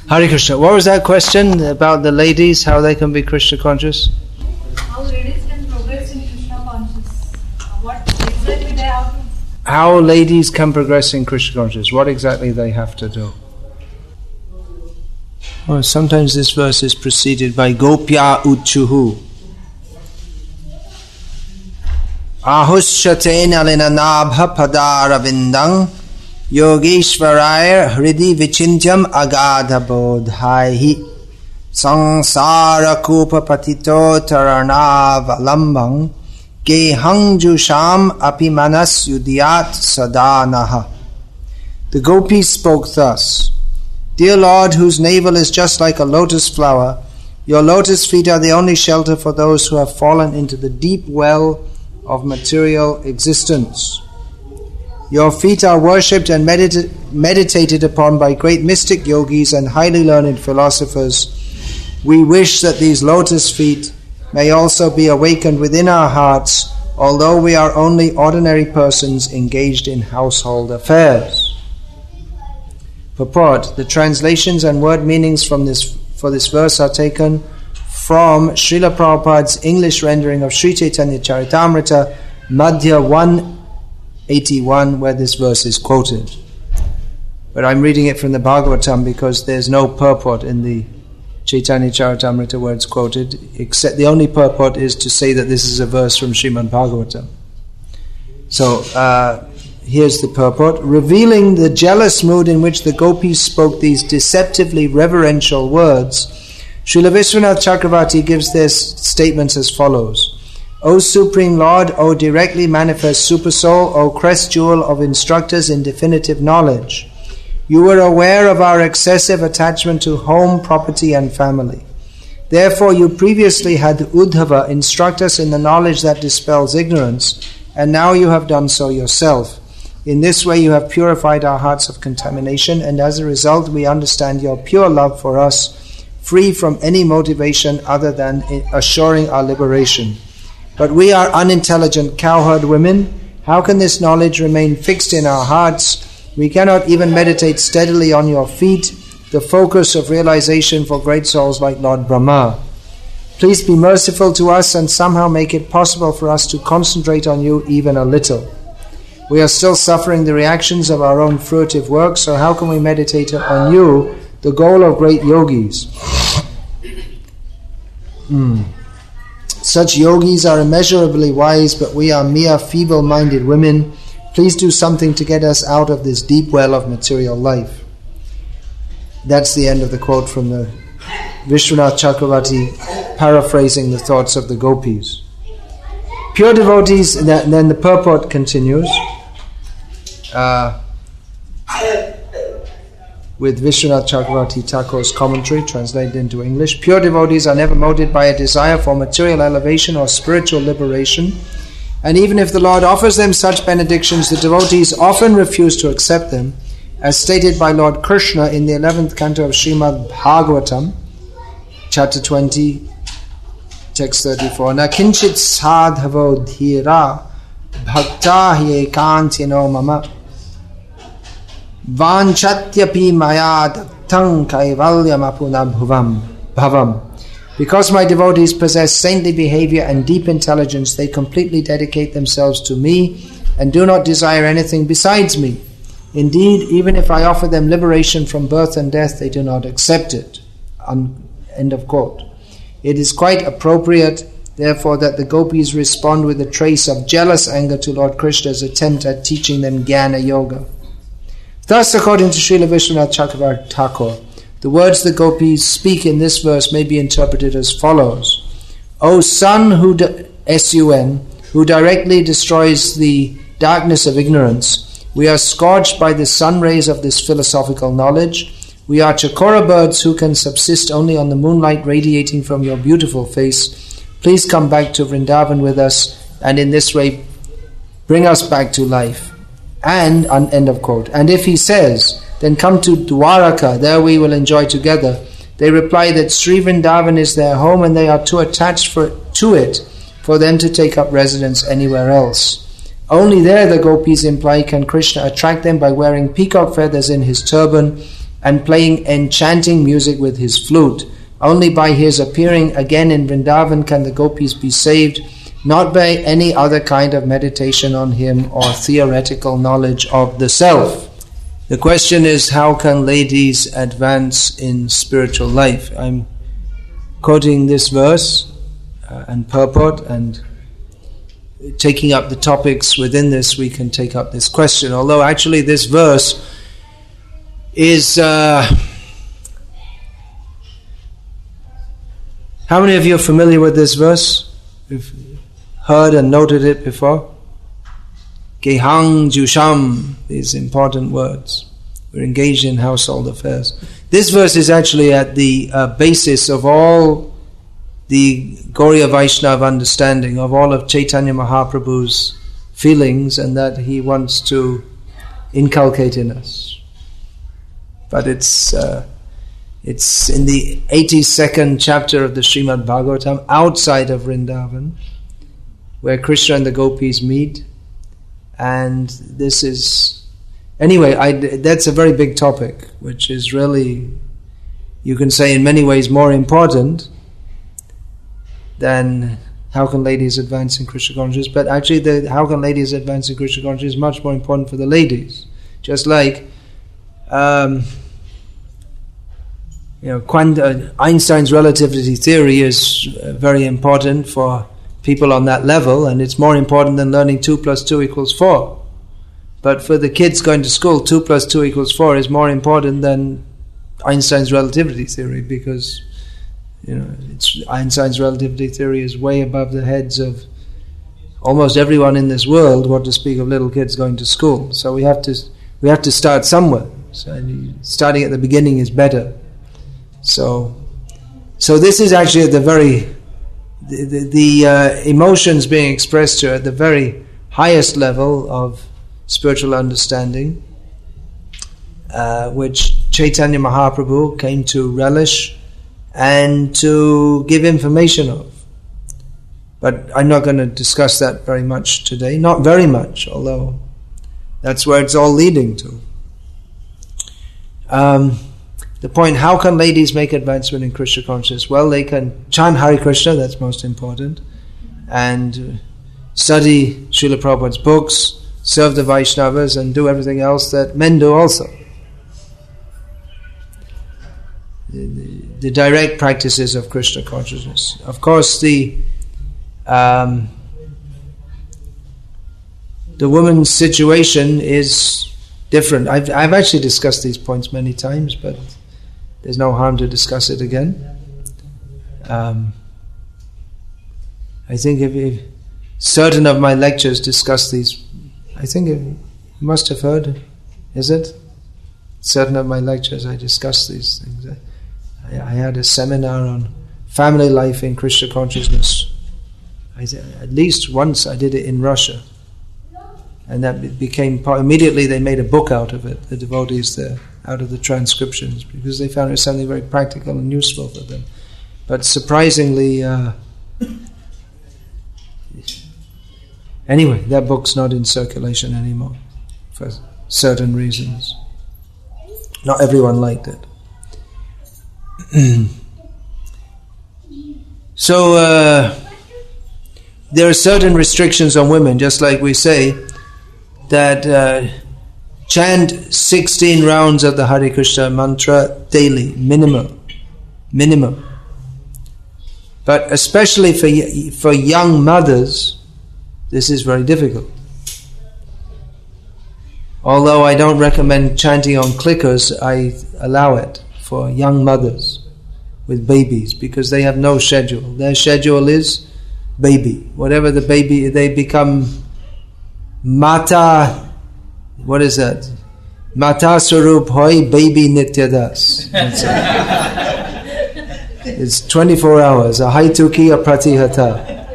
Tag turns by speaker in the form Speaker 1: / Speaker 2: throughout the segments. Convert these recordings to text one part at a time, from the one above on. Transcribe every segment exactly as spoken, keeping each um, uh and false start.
Speaker 1: Hare Krishna. What was that question about the ladies, how they can be Krishna conscious?
Speaker 2: How ladies can progress in Krishna conscious? What exactly they have to...
Speaker 1: How ladies can progress in Krishna conscious? What exactly they have to do? Well, sometimes this verse is preceded by Gopya Uchuhu. Ahushate nalina nabha padara vindang Yogeshwaraya hridi vichintyam agadha bodhaihi Sangsara kupa patito taranava Gehang jusham apimanas yudiyat sadanaha. The gopis spoke thus: Dear Lord, whose navel is just like a lotus flower, your lotus feet are the only shelter for those who have fallen into the deep well of material existence. Your feet are worshipped and medita- meditated upon by great mystic yogis and highly learned philosophers. We wish that these lotus feet may also be awakened within our hearts, although we are only ordinary persons engaged in household affairs. Purport: the translations and word meanings from this for this verse are taken from Srila Prabhupada's English rendering of Sri Chaitanya Charitamrita, Madhya one eighty-one, where this verse is quoted. But I'm reading it from the Bhagavatam because there's no purport in the Chaitanya Charitamrita where it's quoted, except the only purport is to say that this is a verse from Srimad Bhagavatam. So, uh, here's the purport. Revealing the jealous mood in which the gopis spoke these deceptively reverential words, Srila Vishwanath Chakravarti gives their statements as follows: O Supreme Lord, O directly manifest Supersoul, O crest jewel of instructors in definitive knowledge, you were aware of our excessive attachment to home, property and family. Therefore you previously had Uddhava instruct us in the knowledge that dispels ignorance, and now you have done so yourself. In this way you have purified our hearts of contamination, and as a result we understand your pure love for us, free from any motivation other than assuring our liberation. But we are unintelligent cowherd women. How can this knowledge remain fixed in our hearts? We cannot even meditate steadily on your feet, the focus of realization for great souls like Lord Brahma. Please be merciful to us and somehow make it possible for us to concentrate on you even a little. We are still suffering the reactions of our own fruitive work, so how can we meditate on you, the goal of great yogis? Hmm. Such yogis are immeasurably wise, but we are mere feeble-minded women. Please do something to get us out of this deep well of material life. That's the end of the quote from the Vishwanath Chakravarti, paraphrasing the thoughts of the gopis. Pure devotees, and then the purport continues uh, with Vishwanath Chakravarti Thakur's commentary translated into English. Pure devotees are never motivated by a desire for material elevation or spiritual liberation, and even if the Lord offers them such benedictions, the devotees often refuse to accept them, as stated by Lord Krishna in the eleventh canto of Srimad Bhagavatam, chapter twenty, text thirty-four. Na kinchit sadhavo dhira bhakta hi ekantino mama vanchatyapi maya daktam kaivalyam apuna bhuvam bhavam. Because my devotees possess saintly behavior and deep intelligence, they completely dedicate themselves to me and do not desire anything besides me. Indeed, even if I offer them liberation from birth and death, they do not accept it. Un- end of quote. It is quite appropriate, therefore, that the gopis respond with a trace of jealous anger to Lord Krishna's attempt at teaching them Jnana Yoga. Thus, according to Srila Vishwanath Chakravarti Thakur, the words the gopis speak in this verse may be interpreted as follows: O sun, who di- S U N, who directly destroys the darkness of ignorance, we are scorched by the sun rays of this philosophical knowledge. We are chakora birds who can subsist only on the moonlight radiating from your beautiful face. Please come back to Vrindavan with us, and in this way bring us back to life. And, end of quote. And if he says, then come to Dwaraka, there we will enjoy together, they reply that Sri Vrindavan is their home and they are too attached for, to it for them to take up residence anywhere else. Only there, the gopis imply, can Krishna attract them by wearing peacock feathers in his turban and playing enchanting music with his flute. Only by his appearing again in Vrindavan can the gopis be saved, not by any other kind of meditation on him or theoretical knowledge of the self. The question is, how can ladies advance in spiritual life? I'm quoting this verse uh, and purport, and taking up the topics within this, we can take up this question. Although actually this verse is... Uh, how many of you are familiar with this verse? You've heard and noted it before? Gehang Jusham, these important words. We're engaged in household affairs. This verse is actually at the uh, basis of all the Gauriya Vaishnava understanding, of all of Chaitanya Mahaprabhu's feelings, and that he wants to inculcate in us. But it's uh, it's in the eighty-second chapter of the Srimad Bhagavatam, outside of Vrindavan, where Krishna and the gopis meet. And this is, anyway, I, that's a very big topic, which is really, you can say in many ways more important than how can ladies advance in Krishna consciousness. But actually, the how can ladies advance in Krishna consciousness is much more important for the ladies. Just like, um, you know, quant- uh, Einstein's relativity theory is uh, very important for people on that level, and it's more important than learning two plus two equals four. But for the kids going to school, two plus two equals four is more important than Einstein's relativity theory, because you know it's, Einstein's relativity theory is way above the heads of almost everyone in this world, what to speak of little kids going to school. So we have to we have to start somewhere. So starting at the beginning is better. So, so this is actually at the very The, the, the uh, emotions being expressed here at the very highest level of spiritual understanding, uh, which Chaitanya Mahaprabhu came to relish and to give information of. But I'm not going to discuss that very much today. Not very much, although that's where it's all leading to. Um, The point, how can ladies make advancement in Krishna consciousness? Well, they can chant Hare Krishna, that's most important, and study Srila Prabhupada's books, serve the Vaishnavas, and do everything else that men do also. The, the, the direct practices of Krishna consciousness. Of course, the um, the woman's situation is different. I've, I've actually discussed these points many times, but there's no harm to discuss it again. Um, I think if, if certain of my lectures discuss these, I think if, you must have heard, is it? Certain of my lectures I discuss these things. I, I had a seminar on family life in Krishna consciousness. I, at least once I did it in Russia. And that became part, immediately they made a book out of it, the devotees there, out of the transcriptions, because they found it was something very practical and useful for them. But surprisingly, uh, anyway, that book's not in circulation anymore for certain reasons. Not everyone liked it. So uh, there are certain restrictions on women, just like we say that uh, chant sixteen rounds of the Hare Krishna mantra daily, minimum, minimum. But especially for for young mothers, this is very difficult. Although I don't recommend chanting on clickers, I allow it for young mothers with babies, because they have no schedule. Their schedule is baby. Whatever the baby, they become Mata, what is that? Mata Swarup Hoy Baby Nityadas. It's twenty-four hours. A Haituki, a Pratihata.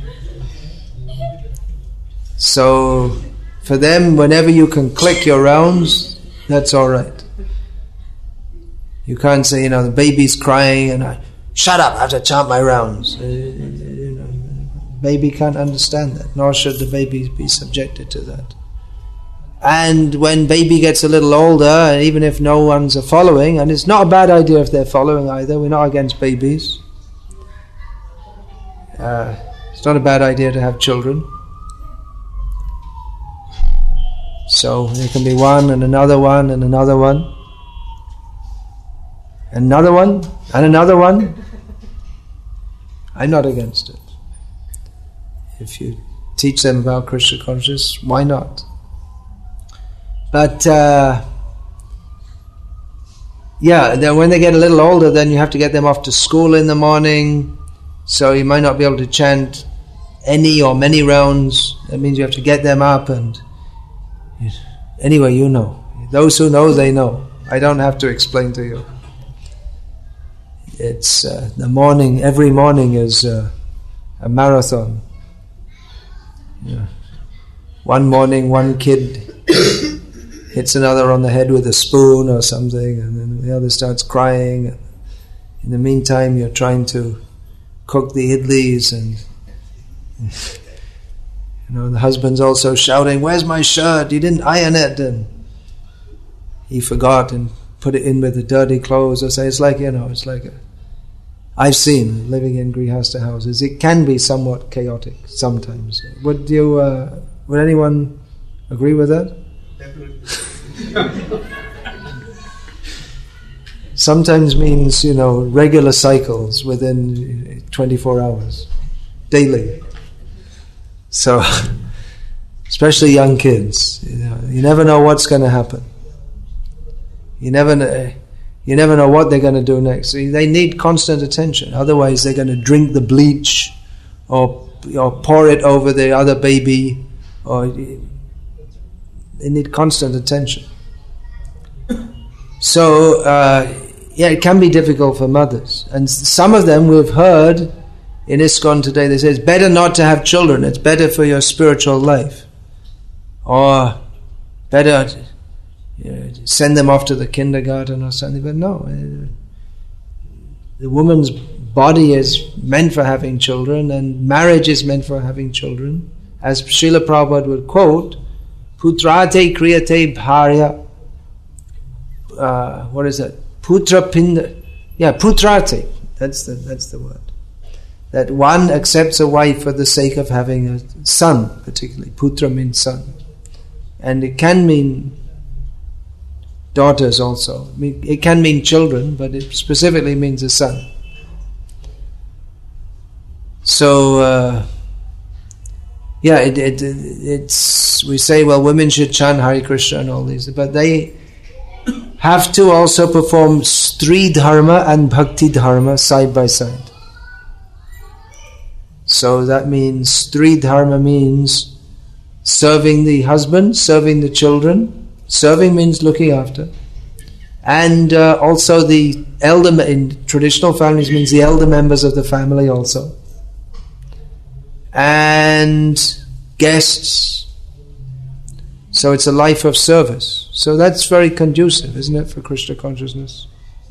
Speaker 1: So, for them, whenever you can click your rounds, that's all right. You can't say, you know, the baby's crying and I, shut up, I have to chant my rounds. Uh, you know, baby can't understand that, nor should the baby be subjected to that. And when baby gets a little older, and even if no one's a following, and it's not a bad idea if they're following either, we're not against babies. Uh, it's not a bad idea to have children. So there can be one and another one and another one. Another one and another one. I'm not against it. If you teach them about Krishna consciousness, why not? But uh, yeah, then when they get a little older, then you have to get them off to school in the morning. So you might not be able to chant any or many rounds. That means you have to get them up and... Anyway, you know. Those who know, they know. I don't have to explain to you. It's uh, the morning, every morning is uh, a marathon. Yeah. One morning, one kid hits another on the head with a spoon or something, and then the other starts crying. In the meantime, you're trying to cook the idlis, and you know the husband's also shouting, "Where's my shirt? You didn't iron it," and he forgot and put it in with the dirty clothes. I say it's like you know, it's like a, I've seen living in Grihastha houses. It can be somewhat chaotic sometimes. Would you? Uh, would anyone agree with that? Sometimes means, you know, regular cycles within twenty-four hours, daily. So, especially young kids, you know, you never know what's going to happen. You never know, you never know what they're going to do next. They need constant attention. Otherwise, they're going to drink the bleach, or or pour it over the other baby, or they need constant attention. So, uh, yeah, it can be difficult for mothers. And some of them we've heard in ISKCON today, they say it's better not to have children, it's better for your spiritual life. Or better you know, send them off to the kindergarten or something. But no, the woman's body is meant for having children, and marriage is meant for having children. As Srila Prabhupada would quote, Putrate kriyate bharya. Uh, what is that? Putra pinda. Yeah, putrate. That's the that's the word. That one accepts a wife for the sake of having a son, particularly. Putra means son. And it can mean daughters also. I mean, it can mean children, but it specifically means a son. So, uh, yeah, it, it, it's, we say, well, women should chant Hare Krishna and all these, but they have to also perform Stri Dharma and Bhakti Dharma side by side. So that means Stri Dharma means serving the husband, serving the children. Serving means looking after. And uh, also the elder, in traditional families means the elder members of the family also. And guests. So it's a life of service. So that's very conducive, isn't it, for Krishna consciousness?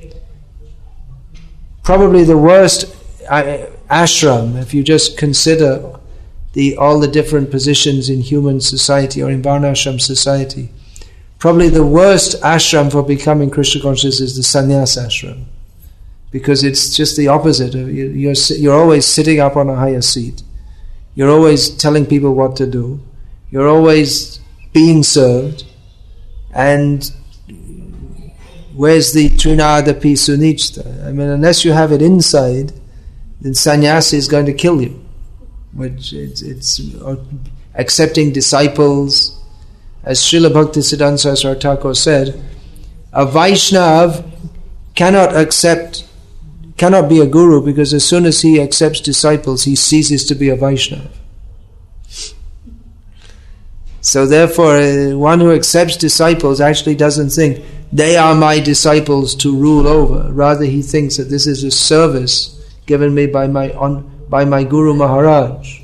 Speaker 1: Probably the worst uh, ashram, if you just consider the all the different positions in human society or in Varnashram society, probably the worst ashram for becoming Krishna conscious is the sannyas ashram, because it's just the opposite. You're you're always sitting up on a higher seat. You're always telling people what to do. You're always being served. And where's the Trinadapi Sunichta? I mean, unless you have it inside, then sannyasa is going to kill you. Which it's, it's accepting disciples. As Srila Bhaktisiddhanta Saraswati Thakur said, a Vaishnav cannot accept, cannot be a guru, because as soon as he accepts disciples, he ceases to be a Vaishnav. So therefore, uh, one who accepts disciples actually doesn't think, they are my disciples to rule over. Rather, he thinks that this is a service given me by my on, by my Guru Maharaj.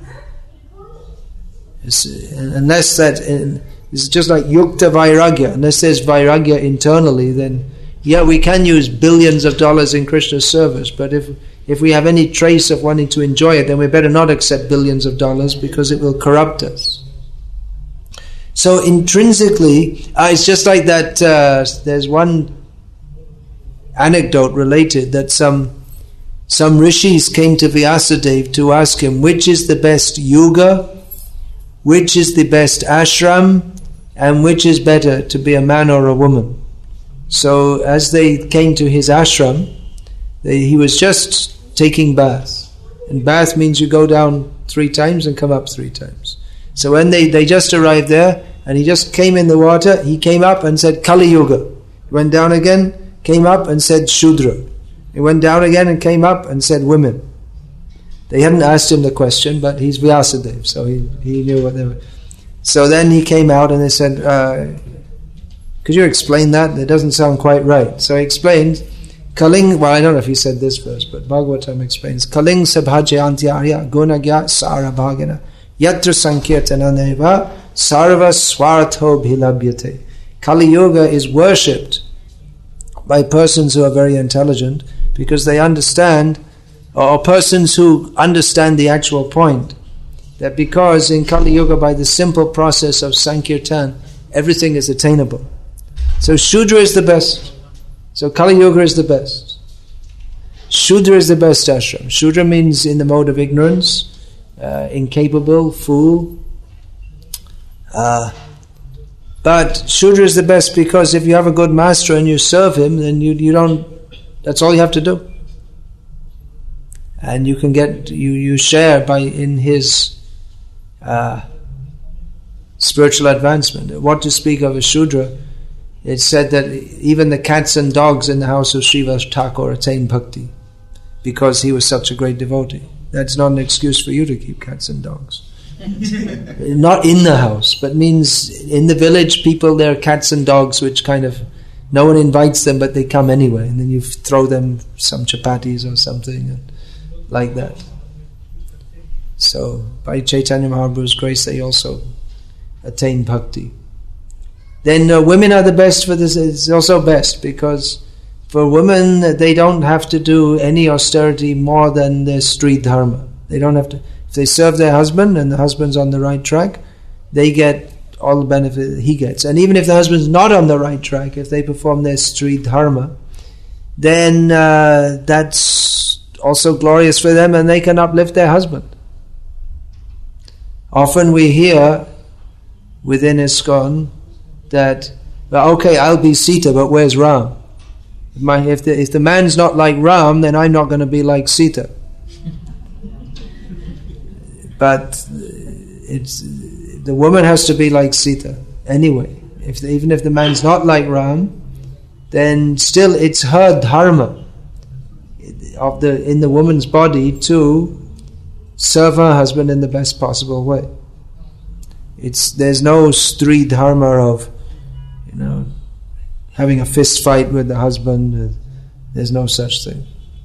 Speaker 1: It's, uh, unless that, uh, it's just like Yukta Vairagya. Unless there's Vairagya internally, then yeah, we can use billions of dollars in Krishna's service, but if if we have any trace of wanting to enjoy it, then we better not accept billions of dollars, because it will corrupt us. So intrinsically, uh, it's just like that. Uh, there's one anecdote related that some some rishis came to Vyasadeva to ask him which is the best yuga, which is the best ashram, and which is better, to be a man or a woman. So as they came to his ashram, they, he was just taking bath. And bath means you go down three times and come up three times. So when they, they just arrived there, and he just came in the water, he came up and said Kali Yuga. He went down again, came up and said Shudra. He went down again and came up and said women. They hadn't asked him the question, but he's Vyasadeva, so he, he knew what they were. So then he came out and they said, uh, could you explain that? That doesn't sound quite right. So he explained, Kaling, well I don't know if he said this first, but Bhagavatam explains, Kaling sabhajayantyarya gunagya sarabhagana yatra sankirtana neva sarva swartho bhilabhyate. Kali Yuga is worshipped by persons who are very intelligent because they understand, or persons who understand the actual point, that because in Kali Yuga, by the simple process of Sankirtan, everything is attainable. So Shudra is the best. So Kali Yuga is the best. Shudra is the best ashram. Shudra means in the mode of ignorance, uh, incapable, fool. Uh, but Shudra is the best because if you have a good master and you serve him, then you you don't. That's all you have to do, and you can get you you share by in his uh, spiritual advancement. What to speak of a Shudra? It's said that even the cats and dogs in the house of Srivas Thakur attained bhakti because he was such a great devotee. That's not an excuse for you to keep cats and dogs. Not in the house, but means in the village people, there are cats and dogs which kind of, no one invites them but they come anyway, and then you throw them some chapatis or something and like that. So by Chaitanya Mahaprabhu's grace they also attain bhakti. Then uh, women are the best for this. It's also best because for women they don't have to do any austerity more than their street dharma. They don't have to. If they serve their husband and the husband's on the right track, they get all the benefit that he gets. And even if the husband's not on the right track, if they perform their street dharma, then uh, that's also glorious for them and they can uplift their husband. Often we hear within ISKCON that, well, okay, I'll be Sita, but where's Ram? If, my, if, the, if the man's not like Ram, then I'm not going to be like Sita. But it's the woman has to be like Sita anyway. If the, even if the man's not like Ram, then still it's her dharma of the in the woman's body to serve her husband in the best possible way. It's there's no stri dharma of, you know, having a fist fight with the husband. There's no such thing.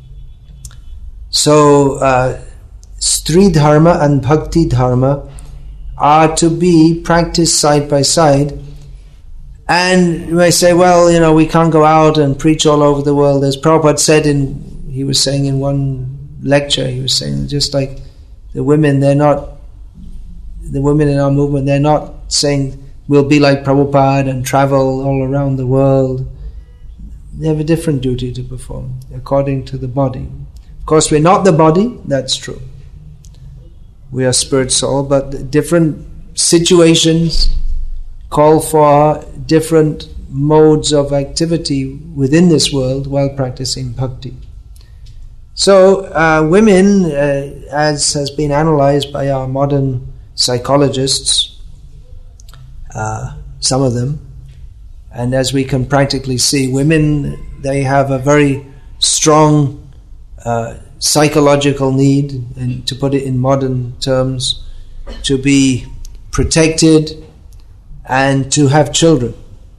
Speaker 1: So. Uh, Stri dharma and bhakti dharma are to be practiced side by side. And you may say, well, you know, we can't go out and preach all over the world. As Prabhupada said in, he was saying in one lecture, he was saying just like the women, they're not, the women in our movement, they're not saying we'll be like Prabhupada and travel all around the world. They have a different duty to perform according to the body. Of course, we're not the body, that's true. We are spirit soul, but different situations call for different modes of activity within this world while practicing bhakti. So uh, women, uh, as has been analyzed by our modern psychologists, uh, some of them, and as we can practically see, women, they have a very strong uh, psychological need, and to put it in modern terms, to be protected and to have children.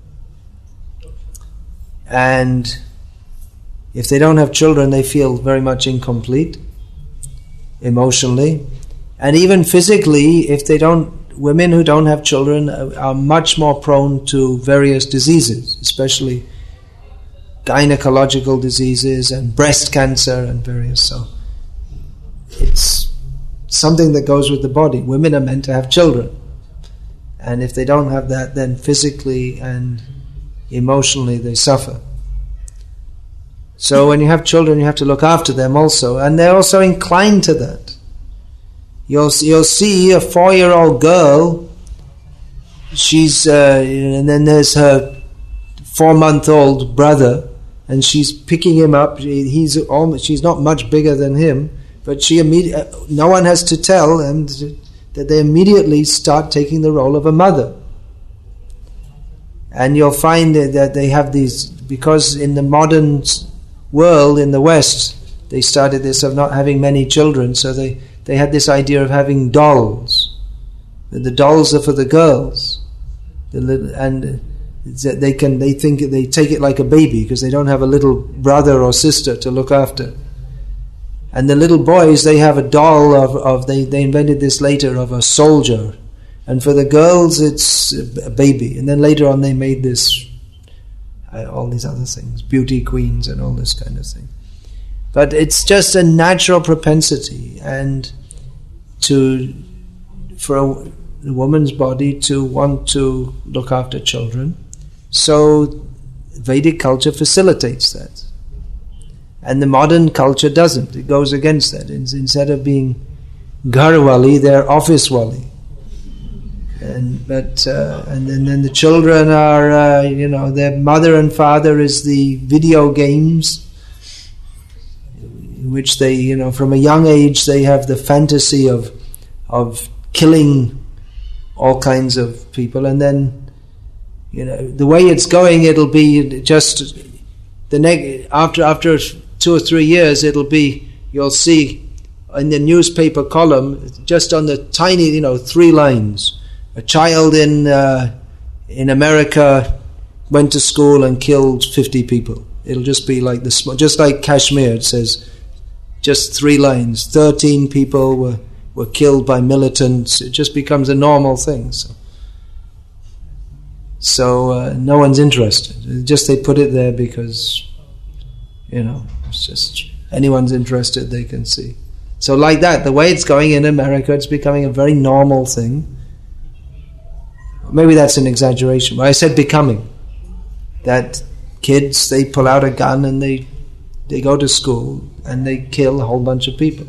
Speaker 1: And if they don't have children, they feel very much incomplete emotionally. And even physically, if they don't, women who don't have children are much more prone to various diseases, especially gynecological diseases and breast cancer and various. So it's something that goes with the body. Women are meant to have children, And if they don't have that, then physically and emotionally they suffer. So when you have children, you have to look after them also. And they're also inclined to that. You'll, you'll see a four-year-old girl, she's, uh, and then there's her four-month-old brother, and she's picking him up. He's almost, she's not much bigger than him, but she immediately, no one has to tell them that they immediately start taking the role of a mother. And you'll find that they have these, because in the modern world, in the West, they started this of not having many children, so they, they had this idea of having dolls. The dolls are for the girls. The little, and they can, they think, they take it like a baby, because they don't have a little brother or sister to look after. And the little boys, they have a doll of, of they, they invented this later, of a soldier. And for the girls, it's a baby. And then later on they made this, uh, all these other things, beauty queens and all this kind of thing. But it's just a natural propensity, and to, for a, a woman's body to want to look after children. So Vedic culture facilitates that. And the modern culture doesn't. It goes against that. Instead of being Gharwali, they're office wali. And but uh, and then, then the children are, uh, you know, their mother and father is the video games, in which they, you know, from a young age they have the fantasy of of killing all kinds of people, and then, you know, the way it's going, it'll be just the neg- after after two or three years, it'll be, you'll see in the newspaper column, just on the tiny, you know, three lines. A child in uh, in America went to school and killed fifty people. It'll just be like the sm- just like Kashmir. It says just three lines. Thirteen people were, were killed by militants. It just becomes a normal thing. So, so uh, no one's interested. It's just they put it there because, you know, it's just anyone's interested, they can see. So like that, the way it's going in America, it's becoming a very normal thing. Maybe that's an exaggeration, but I said becoming. That kids, they pull out a gun and they they go to school and they kill a whole bunch of people.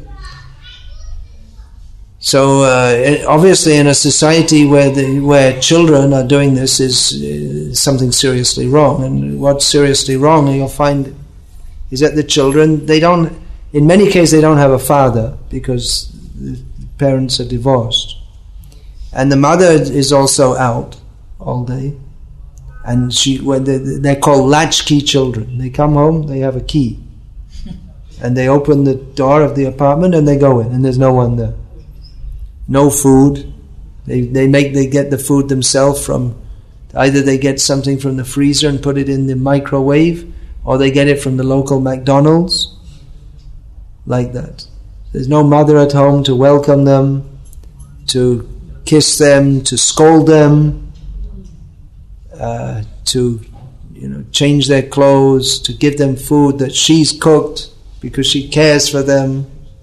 Speaker 1: So uh, obviously in a society where the, where children are doing this is uh, something seriously wrong. And what's seriously wrong, you'll find, is that the children, they don't, in many cases they don't have a father because the parents are divorced. And the mother is also out all day, and she when they, they're called latchkey children. They come home, they have a key, and they open the door of the apartment and they go in, and there's no one there. No food. They they make they get the food themselves from, either they get something from the freezer and put it in the microwave, or they get it from the local McDonald's. Like that. There's no mother at home to welcome them, to kiss them, to scold them, uh, to, you know, change their clothes, to give them food that she's cooked because she cares for them.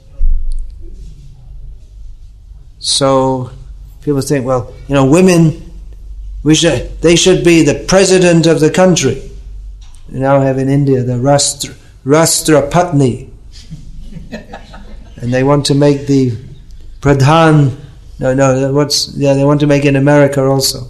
Speaker 1: So people think, well, you know, women, we should, they should be the president of the country. We now have in India the Rashtra, Rashtrapati, and they want to make the Pradhan. No, no, what's, yeah, they want to make it in America also.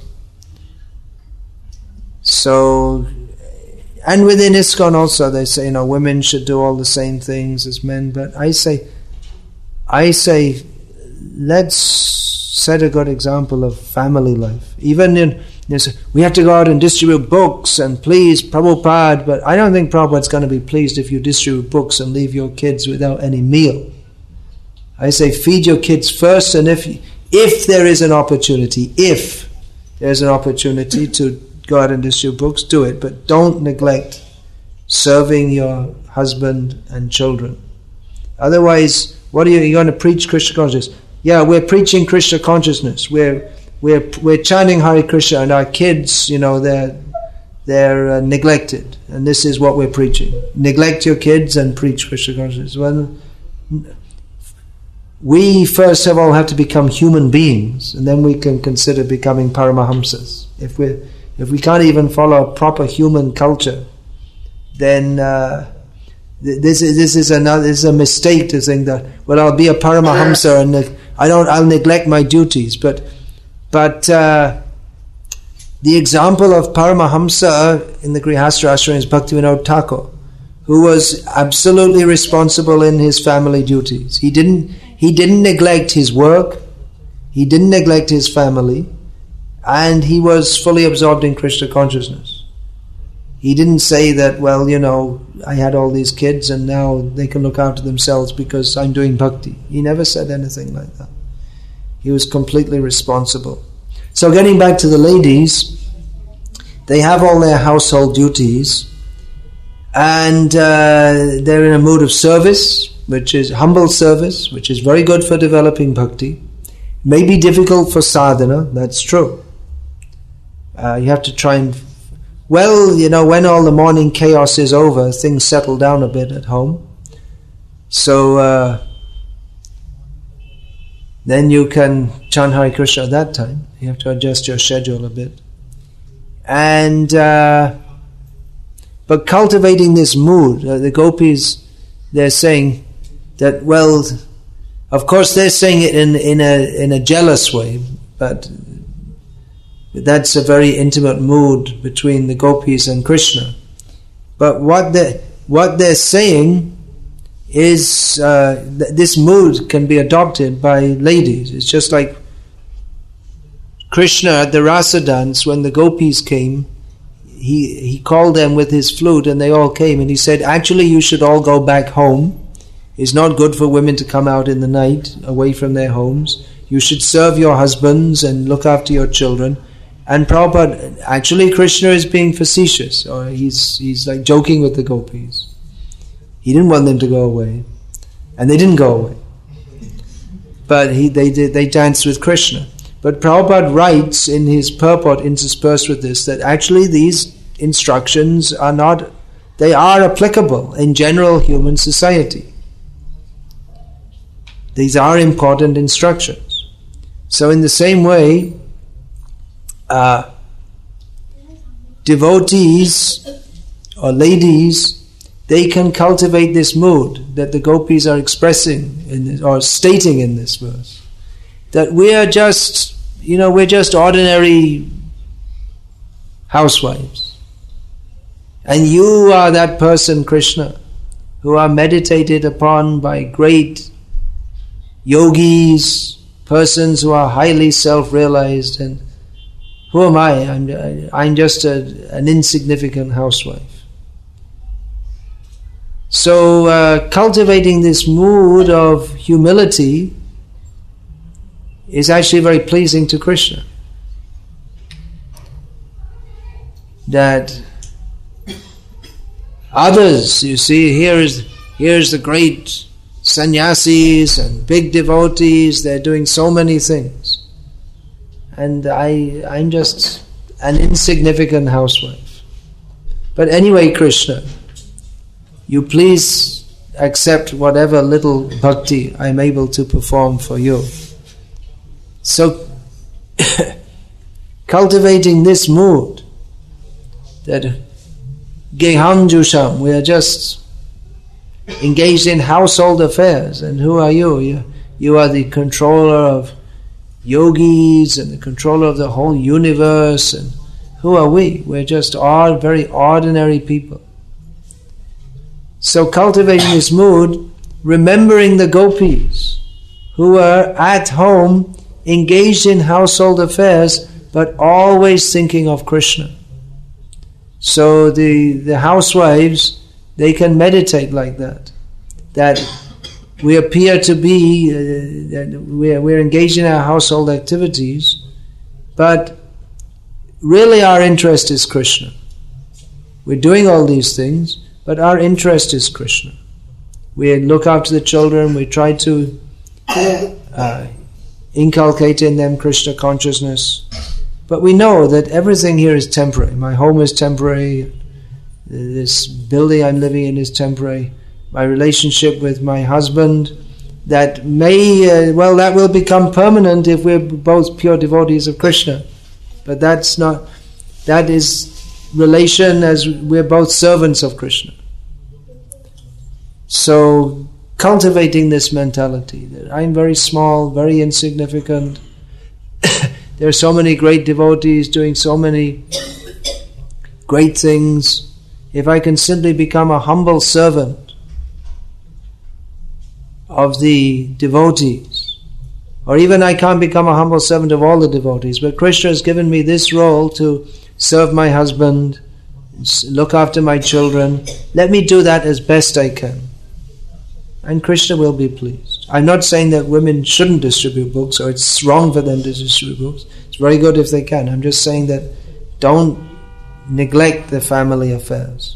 Speaker 1: So, and within ISKCON also, they say, you know, women should do all the same things as men. But I say, I say, let's set a good example of family life. Even in, you know, we have to go out and distribute books and please Prabhupada, but I don't think Prabhupada's going to be pleased if you distribute books and leave your kids without any meal. I say, feed your kids first, and if if there is an opportunity, if there's an opportunity to go out and distribute books, do it, but don't neglect serving your husband and children. Otherwise, what are you, you're going to preach Krishna consciousness? Yeah, we're preaching Krishna consciousness. We're we're we're chanting Hare Krishna, and our kids, you know, they're they're uh, neglected, and this is what we're preaching: neglect your kids and preach Krishna consciousness. Well, we first of all have to become human beings, and then we can consider becoming Paramahamsas. If we if we can't even follow a proper human culture, then uh, th- this is this is another this is a mistake to think that, well, I'll be a Paramahamsa and ne- I don't I'll neglect my duties. But but uh, the example of Paramahamsa in the Grihastha ashram is Bhaktivinoda Thakur, who was absolutely responsible in his family duties. He didn't he didn't neglect his work, he didn't neglect his family, and he was fully absorbed in Krishna consciousness. He didn't say that, well, you know, I had all these kids and now they can look after themselves because I'm doing bhakti. He never said anything like that. He was completely responsible. So getting back to the ladies, they have all their household duties, and uh, they're in a mood of service, which is humble service, which is very good for developing bhakti. May be difficult for sadhana, that's true. Uh, you have to try and, well, you know, when all the morning chaos is over, things settle down a bit at home. So uh, then you can chant Hare Krishna at that time. You have to adjust your schedule a bit. And uh, but cultivating this mood, uh, the gopis, they're saying that, well, of course they're saying it in in a in a jealous way, but that's a very intimate mood between the gopis and Krishna. But what they what they're saying is uh, th- this mood can be adopted by ladies. It's just like Krishna at the Rasa dance, when the gopis came, he he called them with his flute and they all came, and he said, actually you should all go back home. It's not good for women to come out in the night away from their homes. You should serve your husbands and look after your children. And Prabhupada, actually Krishna is being facetious, or he's he's like joking with the gopis. He didn't want them to go away, and they didn't go away. But he they did they danced with Krishna. But Prabhupada writes in his purport interspersed with this that actually these instructions are not, they are applicable in general human society. These are important instructions. So in the same way, uh, devotees or ladies, they can cultivate this mood that the gopis are expressing in this, or stating in this verse. That we are just, you know, we're just ordinary housewives. And you are that person, Krishna, who are meditated upon by great yogis, persons who are highly self-realized, and who am I? I'm, I'm just a, an insignificant housewife. So uh, cultivating this mood of humility is actually very pleasing to Krishna. That others, you see, here is here is the great sannyasis and big devotees, they're doing so many things. And I I'm just an insignificant housewife. But anyway, Krishna, you please accept whatever little bhakti I'm able to perform for you. So, cultivating this mood, that Gehanjusham, we are just engaged in household affairs, and who are you? you? You are the controller of yogis and the controller of the whole universe, and who are we? We're just all very ordinary people. So cultivating this mood, remembering the gopis who are at home engaged in household affairs, but always thinking of Krishna. So the, the housewives, they can meditate like that. That we appear to be, uh, that we're, we're engaged in our household activities, but really our interest is Krishna. We're doing all these things, but our interest is Krishna. We look after the children, we try to uh, inculcate in them Krishna consciousness. But we know that everything here is temporary. My home is temporary. This building I'm living in is temporary. My relationship with my husband that may, uh, well, that will become permanent if we're both pure devotees of Krishna. But that's not, that is relation as we're both servants of Krishna. So, cultivating this mentality that I'm very small, very insignificant. There are so many great devotees doing so many great things. If I can simply become a humble servant of the devotees, or even I can't become a humble servant of all the devotees, but Krishna has given me this role to serve my husband, look after my children. Let me do that as best I can. And Krishna will be pleased. I'm not saying that women shouldn't distribute books or it's wrong for them to distribute books. It's very good if they can. I'm just saying that don't neglect the family affairs.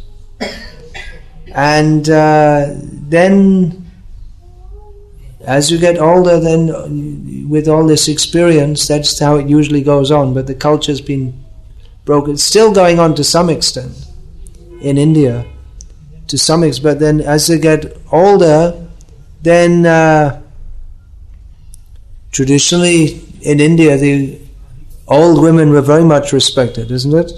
Speaker 1: And uh, then, as you get older, then with all this experience, that's how it usually goes on. But the culture's been broken. It's still going on to some extent in India. To some extent, but then as they get older, then uh, traditionally in India, the old women were very much respected, isn't it?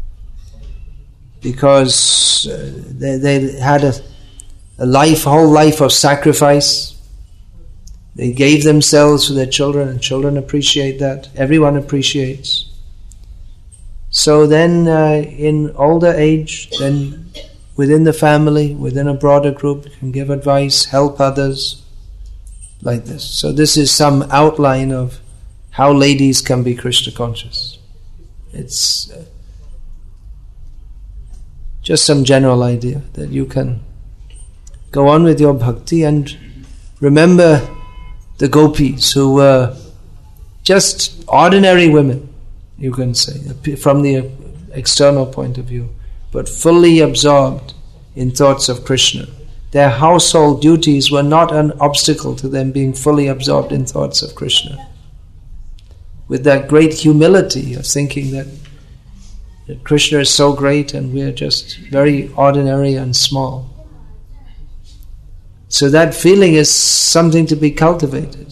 Speaker 1: Because uh, they, they had a, a life, a whole life of sacrifice. They gave themselves for their children, and children appreciate that. Everyone appreciates. So then, uh, in older age, then within the family, within a broader group, you can give advice, help others, like this. So this is some outline of how ladies can be Krishna conscious. It's uh, just some general idea that you can go on with your bhakti and remember the gopis who were just ordinary women, you can say, from the external point of view, but fully absorbed in thoughts of Krishna. Their household duties were not an obstacle to them being fully absorbed in thoughts of Krishna. With that great humility of thinking that, that Krishna is so great and we are just very ordinary and small. So that feeling is something to be cultivated.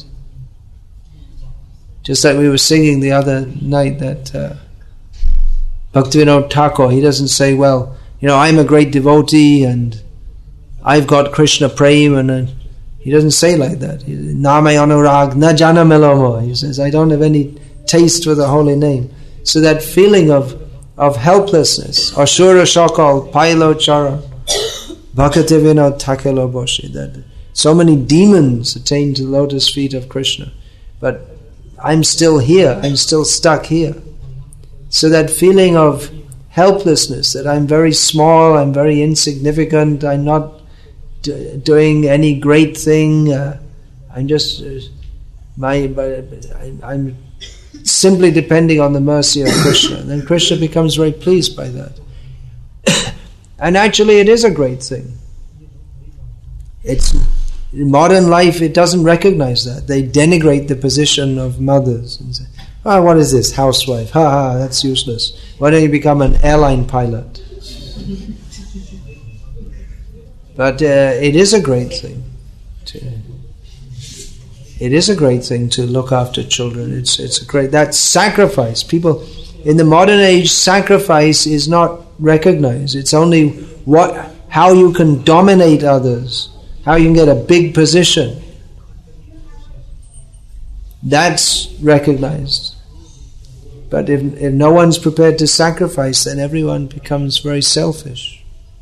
Speaker 1: Just like we were singing the other night that uh, Bhaktivinoda Thakur, he doesn't say, well, you know, I'm a great devotee and I've got Krishna Prem, and uh, he doesn't say like that. Name Anurag na jana melomo. He says, I don't have any taste for the holy name. So that feeling of, of helplessness, Ashura Shakal, Pailo Chara, Bhaktivinoda Thakur Boshi, that so many demons attain to the lotus feet of Krishna, but I'm still here, I'm still stuck here. So that feeling of helplessness, that I'm very small, I'm very insignificant, I'm not d- doing any great thing, uh, I'm just, uh, my, I, I'm simply depending on the mercy of Krishna. And then Krishna becomes very pleased by that. And actually it is a great thing. It's, in modern life it doesn't recognize that. They denigrate the position of mothers and say, oh, what is this, housewife? Ha ha, that's useless. Why don't you become an airline pilot? But uh, it is a great thing. To, it is a great thing to look after children. It's it's a great, that sacrifice. People in the modern age, sacrifice is not recognized. It's only what how you can dominate others, how you can get a big position. That's recognized. But if, if no one's prepared to sacrifice, then everyone becomes very selfish.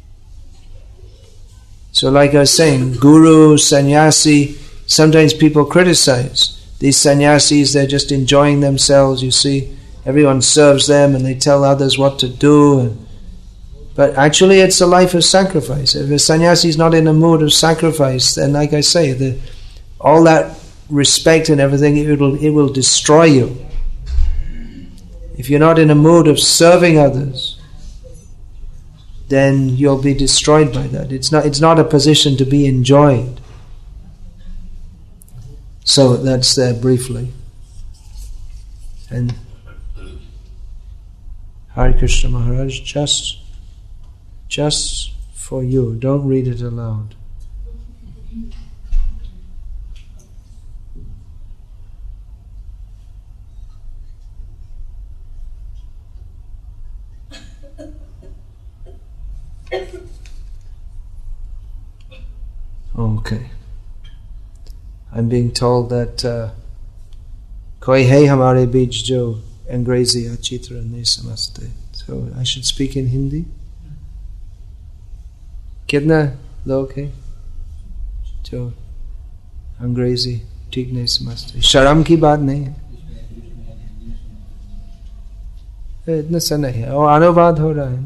Speaker 1: So like I was saying, guru, sannyasi, sometimes people criticize these sannyasis. They're just enjoying themselves, you see. Everyone serves them and they tell others what to do. And, but actually it's a life of sacrifice. If a sannyasi is not in a mood of sacrifice, then like I say, the, all that respect and everything, it will, it will destroy you. If you're not in a mood of serving others, then you'll be destroyed by that. It's not, it's not a position to be enjoyed. So that's there briefly. And Hare Krishna Maharaj, just, just for you. Don't read it aloud. Okay. I'm being told that koi hai hamare beech jo अंग्रेजी अच्छी तरह नहीं समझते, so I should speak in Hindi. कितना लोग हैं जो अंग्रेजी ठीक नहीं समझते? शर्म की बात नहीं है, इतना सा नहीं है, और अनुवाद हो रहा है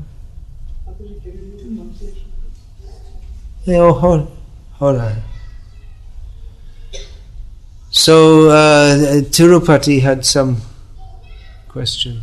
Speaker 1: नहीं, वो हो, हो रहा है. So uh, Tirupati had some question.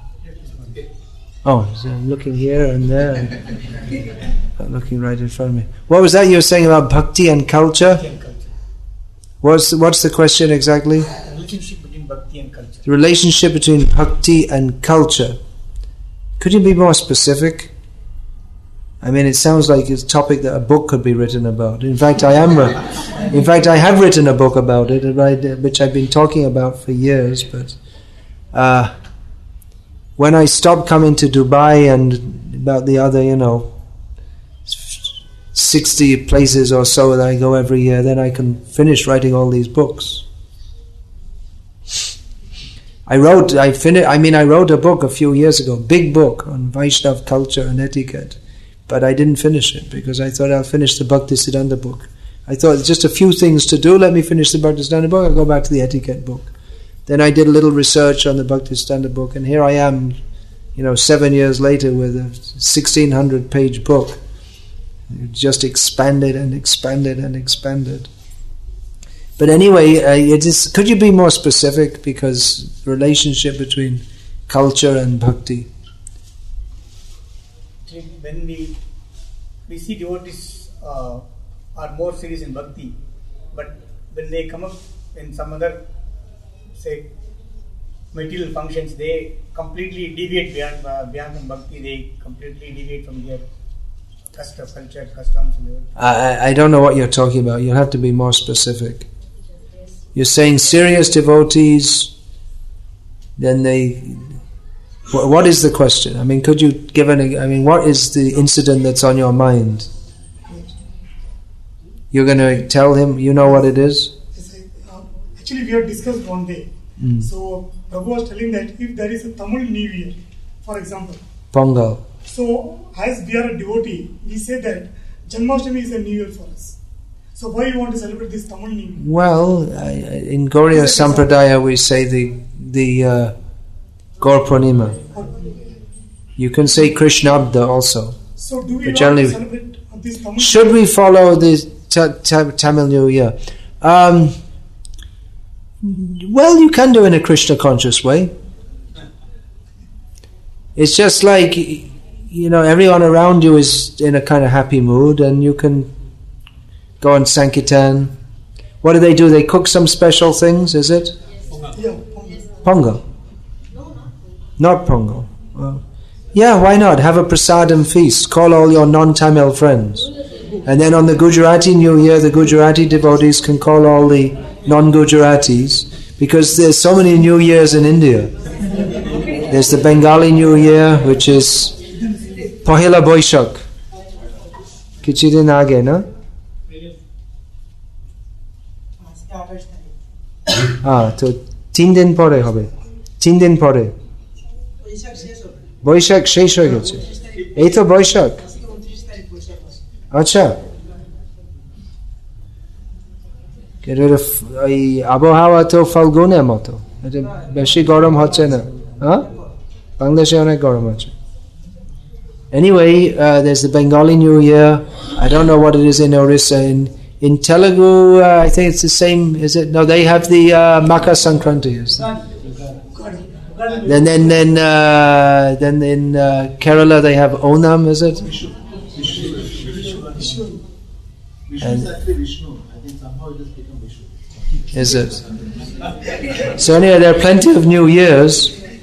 Speaker 1: Oh, so I'm looking here and there, and not looking right in front of me. What was that you were saying about bhakti and culture? What's what's the question exactly?
Speaker 3: The relationship between bhakti and culture.
Speaker 1: The relationship between bhakti and culture. Could you be more specific? I mean, it sounds like it's a topic that a book could be written about. In fact, I am. In fact, I have written a book about it, which I've been talking about for years. But uh, when I stopped coming to Dubai and about the other, you know, sixty places or so that I go every year, then I can finish writing all these books. I wrote, I finished. I mean, I wrote a book a few years ago, big book on Vaishnav culture and etiquette. But I didn't finish it because I thought I'll finish the Bhaktisiddhanta book. I thought just a few things to do, let me finish the Bhaktisiddhanta book, I'll go back to the etiquette book. Then I did a little research on the Bhaktisiddhanta book, and here I am, you know, seven years later with a sixteen hundred page book. It just expanded and expanded and expanded. But anyway, uh, it is, could you be more specific, because the relationship between culture and bhakti?
Speaker 3: When we we see devotees uh, are more serious in bhakti, but when they come up in some other, say, material functions, they completely deviate beyond uh, beyond from bhakti. They completely deviate from their custom, culture, customs. And
Speaker 1: I I don't know what you're talking about. You have to be more specific. You're saying serious devotees, then they. What is the question? I mean, could you give an? I mean, what is the incident that's on your mind? You're going to tell him. You know what it is?
Speaker 4: Uh, actually, we have discussed one day. Mm. So Prabhu was telling that if there is a Tamil New Year, for example,
Speaker 1: Pongal.
Speaker 4: So as we are a devotee, we say that Janmashtami is a New Year for us. So why you want to celebrate this Tamil New Year?
Speaker 1: Well, I, in Gauriya Sampradaya, we say the the. Uh, Gaur Purnima. You can say Krishnabda also.
Speaker 4: So do we
Speaker 1: but
Speaker 4: want to celebrate this Tamil?
Speaker 1: Should we follow the ta- ta- Tamil New Year? Um, well, you can do it in a Krishna conscious way. It's just like, you know, everyone around you is in a kind of happy mood, and you can go on Sankirtan. What do they do? They cook some special things, is it?
Speaker 4: Yeah,
Speaker 1: Pongal. Not Pongal. Well, yeah, why not? Have a prasadam feast. Call all your non-Tamil friends. And then on the Gujarati New Year, the Gujarati devotees can call all the non-Gujaratis, because there's so many New Years in India. There's the Bengali New Year, which is Pohila Boishak. Kichidin age, na? Ah, to tin din pore hobe. Tin din pore. Boishakh শেষ হয়ে গেছে, এই তো বৈশাখ। আচ্ছা, এই আবহাওয়া তো ফাল্গুনের মতো, এটা বেশি গরম হচ্ছে না, হ্যাঁ? বাংলাদেশে অনেক গরম আছে। Anyway, uh, there's the Bengali New Year. I don't know what it is in Orissa. In, in Telugu, uh, I think it's the same. Is it? No, they have the uh, Makar Sankranti. Is Then, then, then, uh, then in uh, Kerala they have Onam, is it?
Speaker 5: Vishu. Vishu. Vishu. Vishu
Speaker 1: And
Speaker 5: is actually Vishnu. I think somehow it has become Vishu.
Speaker 1: Is it? So anyway, there are plenty of New Years.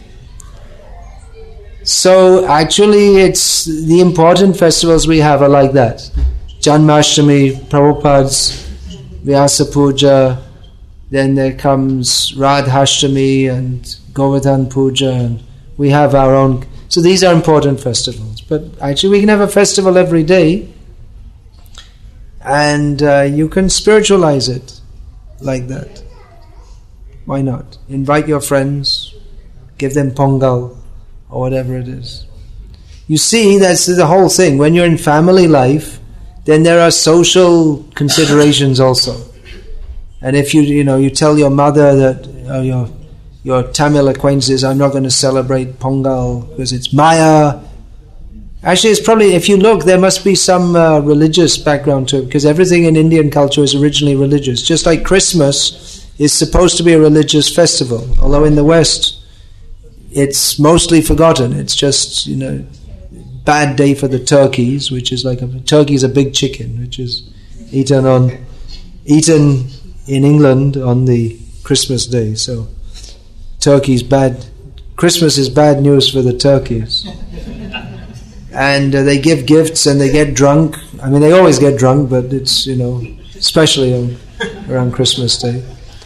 Speaker 1: So actually, it's the important festivals we have are like that: Janmashtami, Prabhupada's Vyasa Puja. Then there comes Radhashtami and Govardhan Puja, and we have our own. So these are important festivals. But actually we can have a festival every day. And uh, you can spiritualize it like that. Why not? Invite your friends, give them pongal, or whatever it is. You see, that's the whole thing. When you're in family life, then there are social considerations also. And if you, you know, you tell your mother that, or your your Tamil acquaintances, I'm not going to celebrate Pongal because it's Maya. Actually, it's probably, if you look, there must be some uh, religious background to it, because everything in Indian culture is originally religious. Just like Christmas is supposed to be a religious festival, although in the West it's mostly forgotten. It's just, you know, bad day for the turkeys, which is like a turkey is a big chicken, which is eaten on eaten in England on the Christmas day. So turkey's bad. Christmas is bad news for the turkeys. And uh, they give gifts and they get drunk. I mean, they always get drunk, but it's, you know, especially on, around Christmas Day.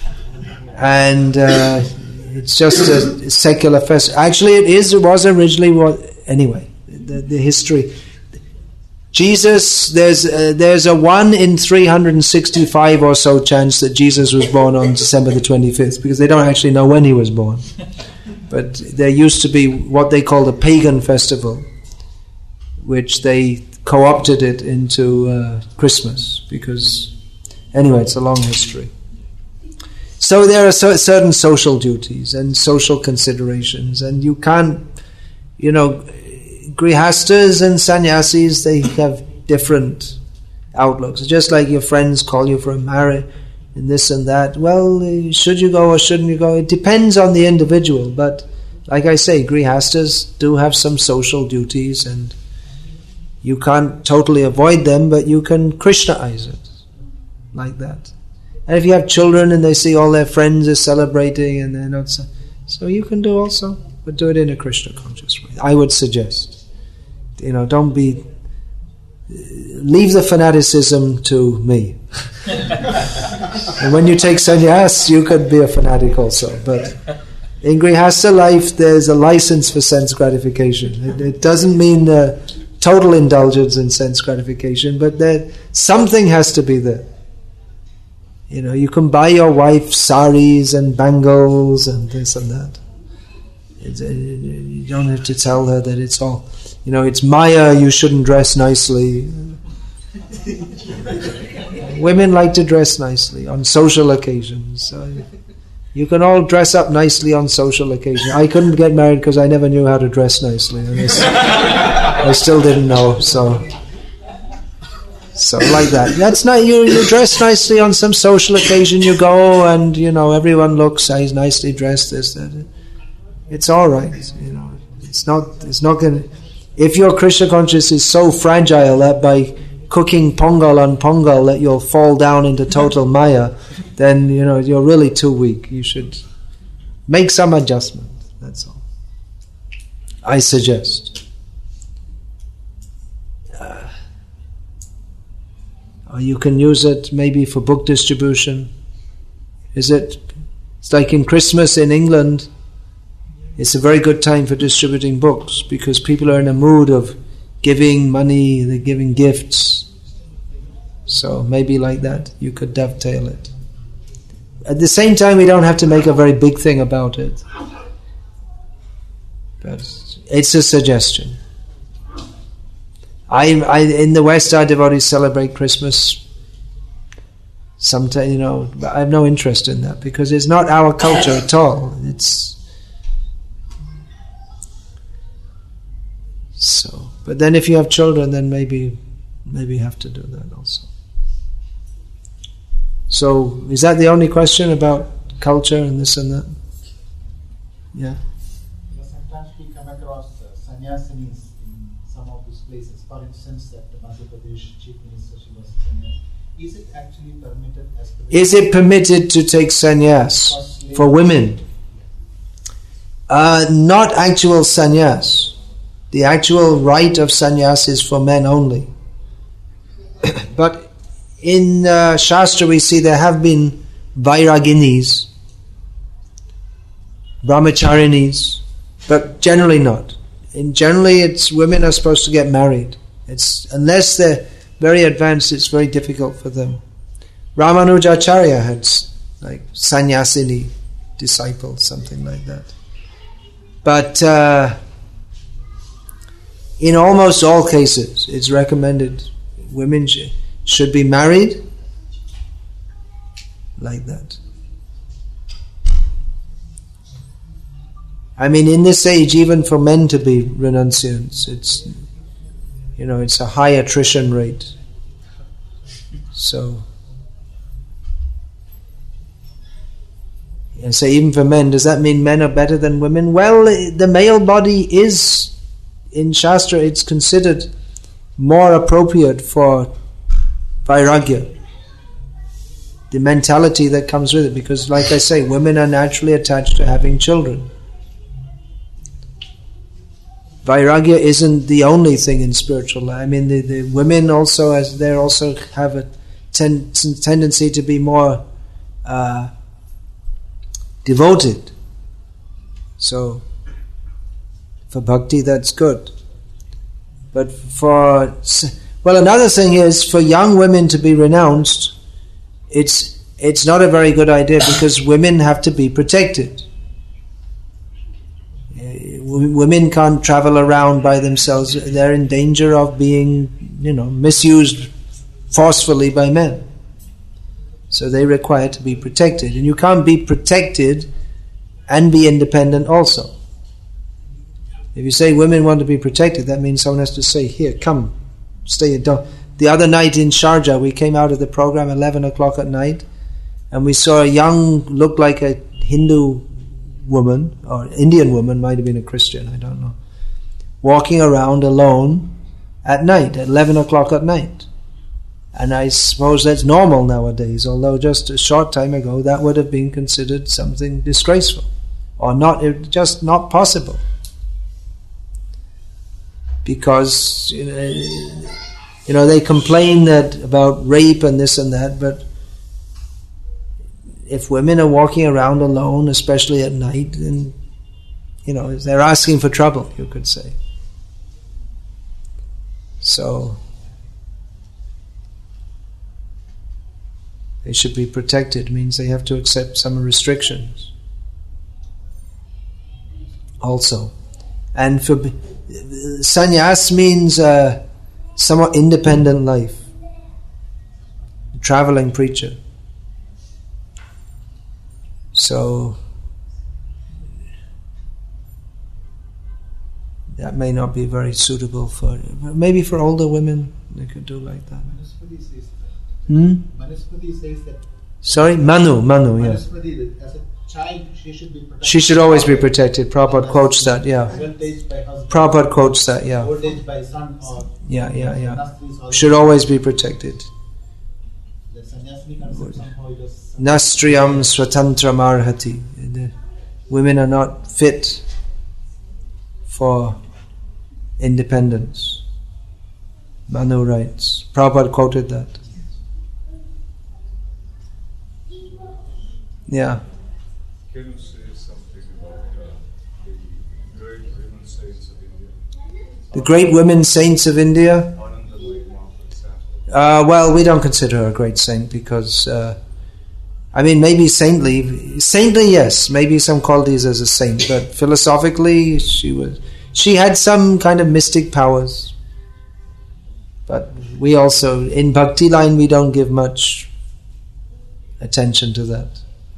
Speaker 1: And uh, it's just a secular festival. Actually, it is. It was originally what. Anyway, the, the history. Jesus, there's uh, there's a one in three hundred sixty-five or so chance that Jesus was born on December the twenty-fifth, because they don't actually know when he was born. But there used to be what they called a pagan festival, which they co-opted it into uh, Christmas, because, anyway, it's a long history. So there are so, certain social duties and social considerations, and you can't, you know, grihastas and sannyasis, they have different outlooks. Just like your friends call you for a marriage and this and that. Well, should you go or shouldn't you go? It depends on the individual, but like I say, grihastas do have some social duties, and you can't totally avoid them, but you can Krishnaize it like that. And if you have children and they see all their friends are celebrating and they're not, so, so you can do also, but do it in a Krishna conscious way. I would suggest, you know, don't be, leave the fanaticism to me. And when you take sannyas, you could be a fanatic also. But in grihastha life, there's a license for sense gratification. It, it doesn't mean uh, total indulgence in sense gratification, but there, something has to be there. You know, you can buy your wife saris and bangles and this and that. It's, uh, you don't have to tell her that it's all, you know, it's Maya, you shouldn't dress nicely. Women like to dress nicely on social occasions. So you can all dress up nicely on social occasions. I couldn't get married because I never knew how to dress nicely. And I, I still didn't know, so... So like that. That's not you. You dress nicely on some social occasion. You go and you know everyone looks. He's nicely dressed. This that. It's all right. You know. It's not. It's not going. If your Krishna consciousness is so fragile that by cooking pongal on pongal that you'll fall down into total maya, then you know you're really too weak. You should make some adjustment. That's all. I suggest. Or you can use it maybe for book distribution. Is it? It's like in Christmas in England, it's a very good time for distributing books because people are in a mood of giving money, they're giving gifts. So maybe like that, you could dovetail it. At the same time, we don't have to make a very big thing about it. But it's a suggestion. I, I, in the West, our devotees celebrate Christmas. Sometimes, you know, I have no interest in that because it's not our culture at all. It's so. But then, if you have children, then maybe, maybe you have to do that also. So, is that the only question about culture and this and that? Yeah.
Speaker 5: Sometimes we come across uh, sannyasinis. Places, for instance, that the Madhya Pradesh Chief Minister she was sannyas. Is it actually permitted as per
Speaker 1: Is it permitted to take sannyas for women? Uh, not actual sannyas. The actual rite of sannyas is for men only. But in uh, Shastra we see there have been vairaginis, brahmacharinis, but generally not. In generally, it's women are supposed to get married. It's unless they're very advanced, it's very difficult for them. Ramanujacharya had like sannyasini disciples, something like that. But uh, in almost all cases, it's recommended women sh- should be married like that. I mean, in this age, even for men to be renunciants, it's, you know, it's a high attrition rate. So, and say even for men, does that mean men are better than women? Well, the male body is, in Shastra, it's considered more appropriate for vairagya, the mentality that comes with it, because like I say, women are naturally attached to having children. Vairagya isn't the only thing in spiritual life. I mean, the, the women also, as they also have a ten, tendency to be more uh, devoted. So, for bhakti, that's good. But for, well, another thing is, for young women to be renounced, it's it's not a very good idea, because women have to be protected. Women can't travel around by themselves. They're in danger of being, you know, misused forcefully by men. So they require to be protected. And you can't be protected and be independent also. If you say women want to be protected, that means someone has to say, here, come, stay. Don't. The other night in Sharjah, we came out of the program at eleven o'clock at night, and we saw a young, looked like a Hindu woman, or Indian woman, might have been a Christian, I don't know, walking around alone at night, at eleven o'clock at night. And I suppose that's normal nowadays, although just a short time ago that would have been considered something disgraceful, or not, just not possible. Because, you know, you know, they complain that about rape and this and that, but if women are walking around alone, especially at night, then, you know, they're asking for trouble, you could say. So, they should be protected, means they have to accept some restrictions also. And for sannyas means a somewhat independent life, a traveling preacher. So that may not be very suitable for, maybe for older women they could do like that.
Speaker 5: Manuspati says that.
Speaker 1: Hmm?
Speaker 5: Manuspati says that.
Speaker 1: Sorry? Manu, Manu, yeah.
Speaker 5: Manuspati, as a child, she should be protected.
Speaker 1: She should always be protected. Prabhupada quotes that, yeah.
Speaker 5: Old age by husband.
Speaker 1: Prabhupada quotes that, yeah.
Speaker 5: Old age by son or...
Speaker 1: Yeah, yeah, yeah. Should always be protected.
Speaker 5: The sannyasini concept somehow it is...
Speaker 1: Nastriyam swatantram arhati. The women are not fit for independence. Manu writes. Prabhupada quoted that. Yeah.
Speaker 6: Can you say something about uh, the great women saints of India?
Speaker 1: The great women saints of India?
Speaker 6: Anandamayi Ma, for example.
Speaker 1: Uh, well, we don't consider her a great saint because, uh, I mean, maybe saintly. Saintly, yes. Maybe some qualities as a saint. But philosophically, she was. She had some kind of mystic powers. But we also, in bhakti line, we don't give much attention to that.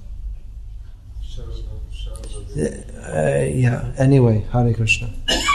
Speaker 1: Uh, yeah, anyway, Hare Krishna.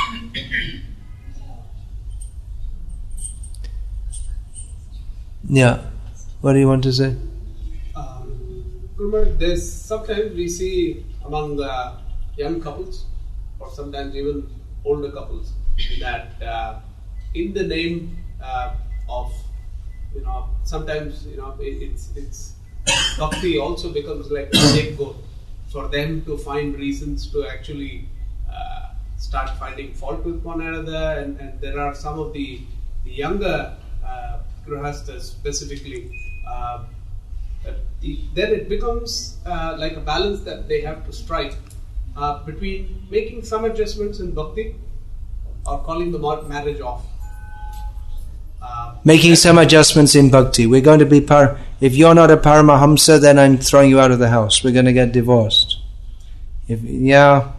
Speaker 1: Yeah, what do you want to say?
Speaker 7: Um, Gurumar, there's sometimes we see among the young couples, or sometimes even older couples, that uh, in the name uh, of, you know, sometimes, you know, it, it's it's bhakti also becomes like a scapegoat for them to find reasons to actually uh, start finding fault with one another, and, and there are some of the, the younger uh, grihastas specifically, uh, the, then it becomes uh, like a balance that they have to strike uh, between making some adjustments in bhakti or calling the marriage off. Uh,
Speaker 1: making some adjustments in bhakti. We're going to be par. If you're not a Paramahamsa, then I'm throwing you out of the house. We're going to get divorced. If yeah,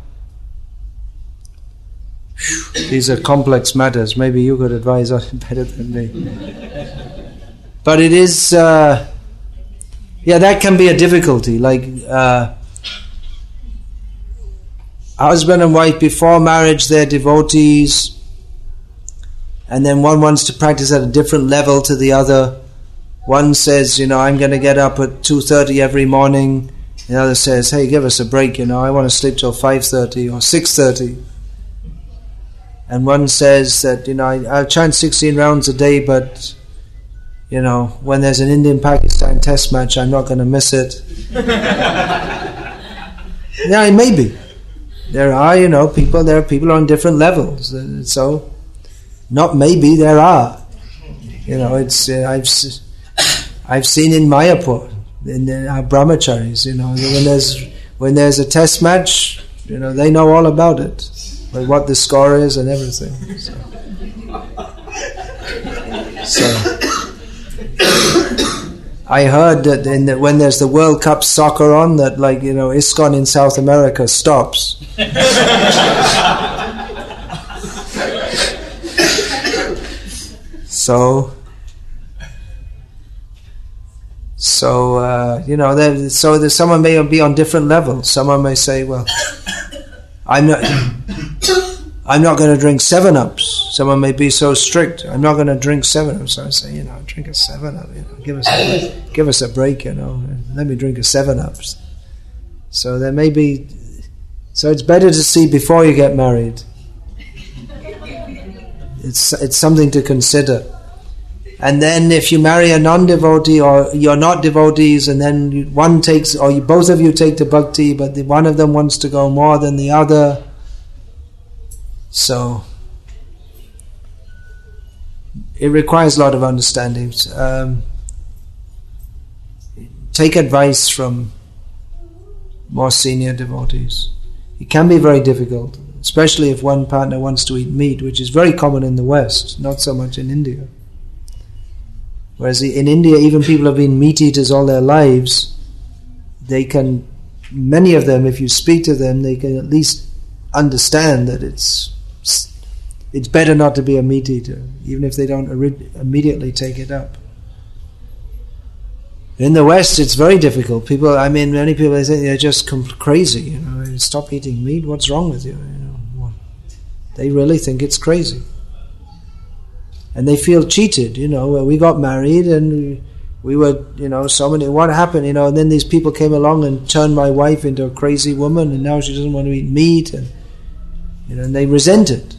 Speaker 1: these are complex matters. Maybe you could advise on it better than me. But it is, uh, yeah, that can be a difficulty. Like uh, husband and wife before marriage, they're devotees. And then one wants to practice at a different level to the other. One says, you know, I'm going to get up at two thirty every morning. The other says, hey, give us a break, you know, I want to sleep till five thirty or six thirty. And one says that, you know, I, I'll chant sixteen rounds a day, but, you know, when there's an Indian-Pakistan test match, I'm not going to miss it. Yeah, maybe. There are, you know, people, there are people on different levels. So... Not maybe, there are. You know, it's uh, I've I've seen in Mayapur, in the, our brahmacharis, you know, when there's when there's a test match, you know, they know all about it, like what the score is and everything. So, so I heard that in the, when there's the World Cup soccer on, that like you know, ISKCON in South America stops. So, so uh, you know, there, so there's, someone may be on different levels. Someone may say, "Well, I'm not, I'm not going to drink Seven Ups." Someone may be so strict. I'm not going to drink Seven Ups. So I say, you know, drink a Seven Up. You know, give us, a, give us a break. You know, let me drink a Seven Ups. So there may be. So it's better to see before you get married. It's it's something to consider. And then if you marry a non-devotee or you're not devotees, and then you, one takes, or you, both of you take to bhakti, but the, one of them wants to go more than the other. So it requires a lot of understanding. Um, take advice from more senior devotees. It can be very difficult, especially if one partner wants to eat meat, which is very common in the West, not so much in India. Whereas in India, even people have been meat eaters all their lives, they can, many of them, if you speak to them, they can at least understand that it's it's better not to be a meat eater, even if they don't immediately take it up. In the West, it's very difficult. People, I mean, many people, they think they're just crazy. You know, stop eating meat. What's wrong with you? You know, what? They really think it's crazy, and they feel cheated. You know, we got married and we, we were, you know, so many. What happened? You know, and then these people came along and turned my wife into a crazy woman, and now she doesn't want to eat meat, and you know, and they resent it.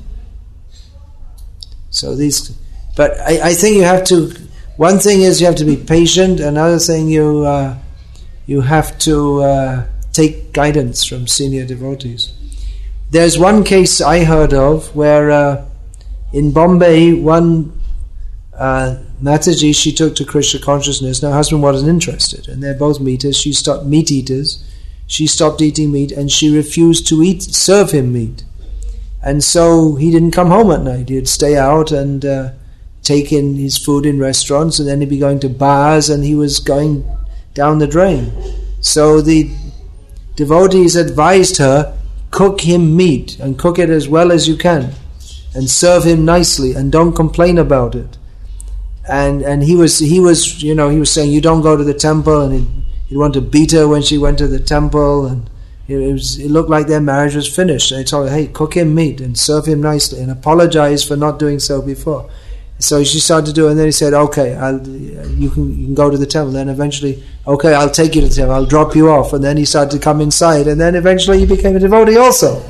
Speaker 1: So these, but I, I think you have to. One thing is you have to be patient. Another thing, you uh, you have to uh, take guidance from senior devotees. There's one case I heard of where uh, in Bombay, one uh, Mataji, she took to Krishna consciousness. Her husband wasn't interested, and they're both meat eaters. She stopped meat eaters. She stopped eating meat, and she refused to eat serve him meat. And so he didn't come home at night. He'd stay out and uh, take in his food in restaurants, and then he'd be going to bars, and he was going down the drain. So the devotees advised her, cook him meat, and cook it as well as you can, and serve him nicely, and don't complain about it. And and he was he was you know he was saying, you don't go to the temple, and he'd, he'd want to beat her when she went to the temple, and it was it looked like their marriage was finished. And they told her, hey, cook him meat and serve him nicely, and apologize for not doing so before. So she started to do it, and then he said, okay, I'll, you can you can go to the temple. Then eventually, okay, I'll take you to the temple, I'll drop you off. And then he started to come inside, and then eventually he became a devotee also.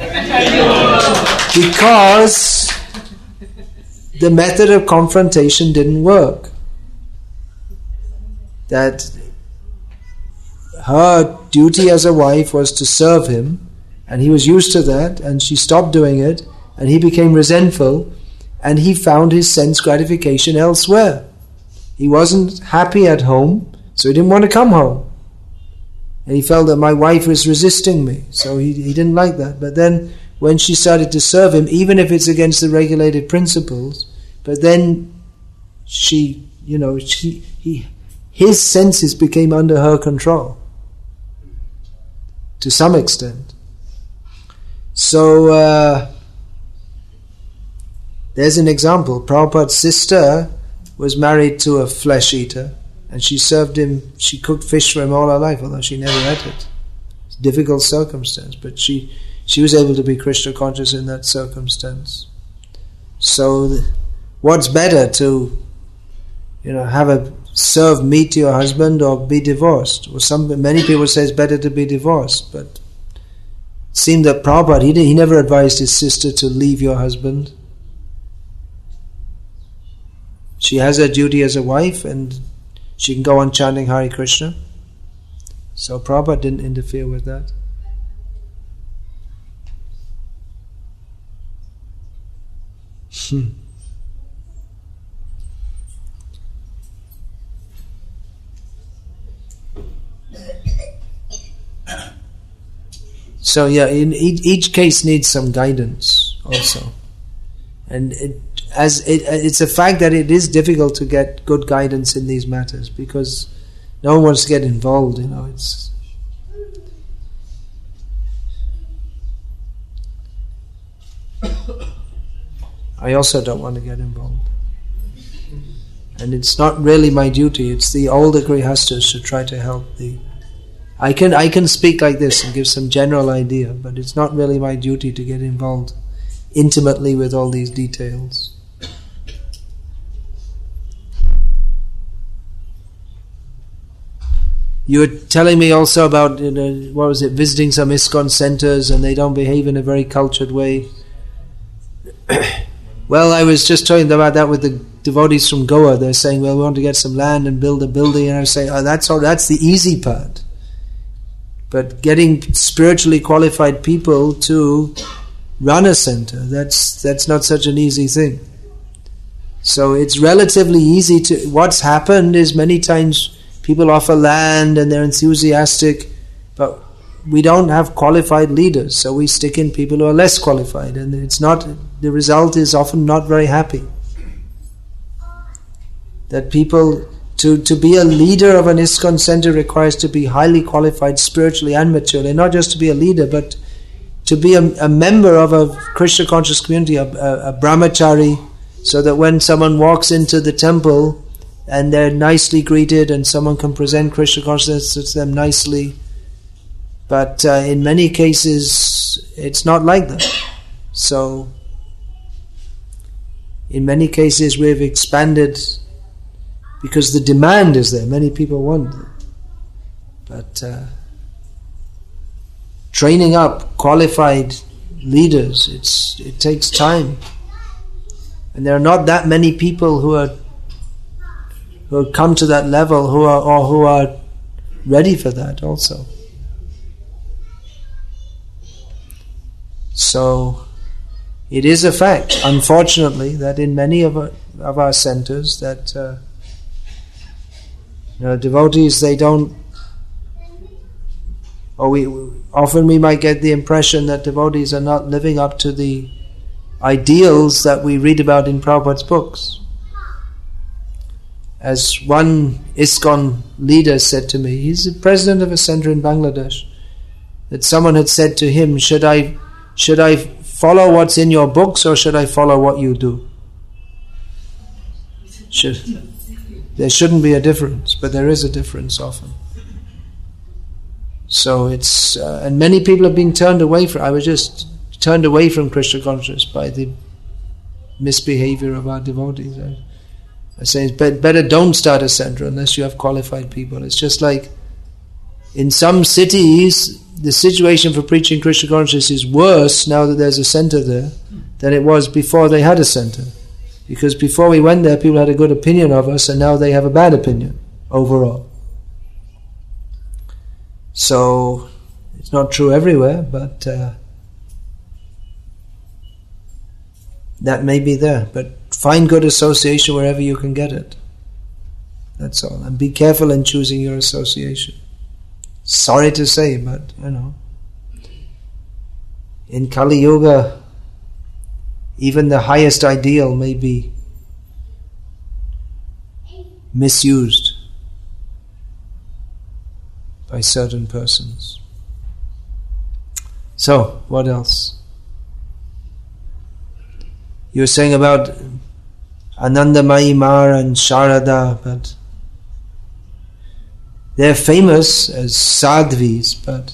Speaker 1: Because the method of confrontation didn't work. That her duty as a wife was to serve him, and he was used to that, and she stopped doing it, and he became resentful, and he found his sense gratification elsewhere. He wasn't happy at home, so he didn't want to come home. And he felt that my wife was resisting me, so he, he didn't like that. But then when she started to serve him, even if it's against the regulated principles, but then she, you know, she, he, his senses became under her control to some extent. So uh, there's an example. Prabhupada's sister was married to a flesh eater, and she served him, she cooked fish for him all her life, although she never ate it. It's a difficult circumstance, but she she was able to be Krishna conscious in that circumstance. So th- what's better, to, you know, have a serve meat to your husband or be divorced? Or some many people say it's better to be divorced, but it seemed that Prabhupada, he, he never advised his sister to leave your husband. She has her duty as a wife, and she can go on chanting Hare Krishna. So Prabhupada didn't interfere with that. Hmm. So yeah, in each, each case needs some guidance also, and it, as it, it's a fact that it is difficult to get good guidance in these matters because no one wants to get involved. You know, it's I also don't want to get involved, and it's not really my duty. It's the older grihastas to try to help the. I can I can speak like this and give some general idea, but it's not really my duty to get involved intimately with all these details. You were telling me also about, you know, what was it, visiting some ISKCON centers and they don't behave in a very cultured way. Well, I was just talking about that with the devotees from Goa. They're saying, well, we want to get some land and build a building, and I was saying, oh, that's all, that's the easy part. But getting spiritually qualified people to run a center, that's that's not such an easy thing. So it's relatively easy to... What's happened is many times people offer land and they're enthusiastic, but we don't have qualified leaders, so we stick in people who are less qualified, and it's not... The result is often not very happy. That people... To, to be a leader of an ISKCON center requires to be highly qualified spiritually and materially, not just to be a leader, but to be a, a member of a Krishna conscious community, a, a, a brahmachari, so that when someone walks into the temple and they're nicely greeted and someone can present Krishna consciousness to them nicely. But uh, in many cases, it's not like that. So, in many cases, we've expanded because the demand is there. Many people want it. But uh, training up qualified leaders, it's it takes time. And there are not that many people who are who have come to that level who are or who are ready for that also. So it is a fact, unfortunately, that in many of our, of our centers that uh, you know, devotees, they don't, or we often we might get the impression that devotees are not living up to the ideals that we read about in Prabhupada's books. As one ISKCON leader said to me, he's the president of a center in Bangladesh, that someone had said to him, should I should I follow what's in your books or should I follow what you do? Should, there shouldn't be a difference, but there is a difference often. So it's, uh, and many people have been turned away from, I was just turned away from Krishna consciousness by the misbehavior of our devotees. I, I say it's be- better don't start a center unless you have qualified people. It's just like in some cities, the situation for preaching Krishna consciousness is worse now that there's a center there than it was before they had a center. Because before we went there, people had a good opinion of us, and now they have a bad opinion overall. So, it's not true everywhere, but uh, that may be there. But find good association wherever you can get it. That's all. And be careful in choosing your association. Sorry to say, but, you know, in Kali Yuga, even the highest ideal may be misused by certain persons. So, what else? You were saying about Anandamayi Mar and Sharada, but they're famous as sadhvis, but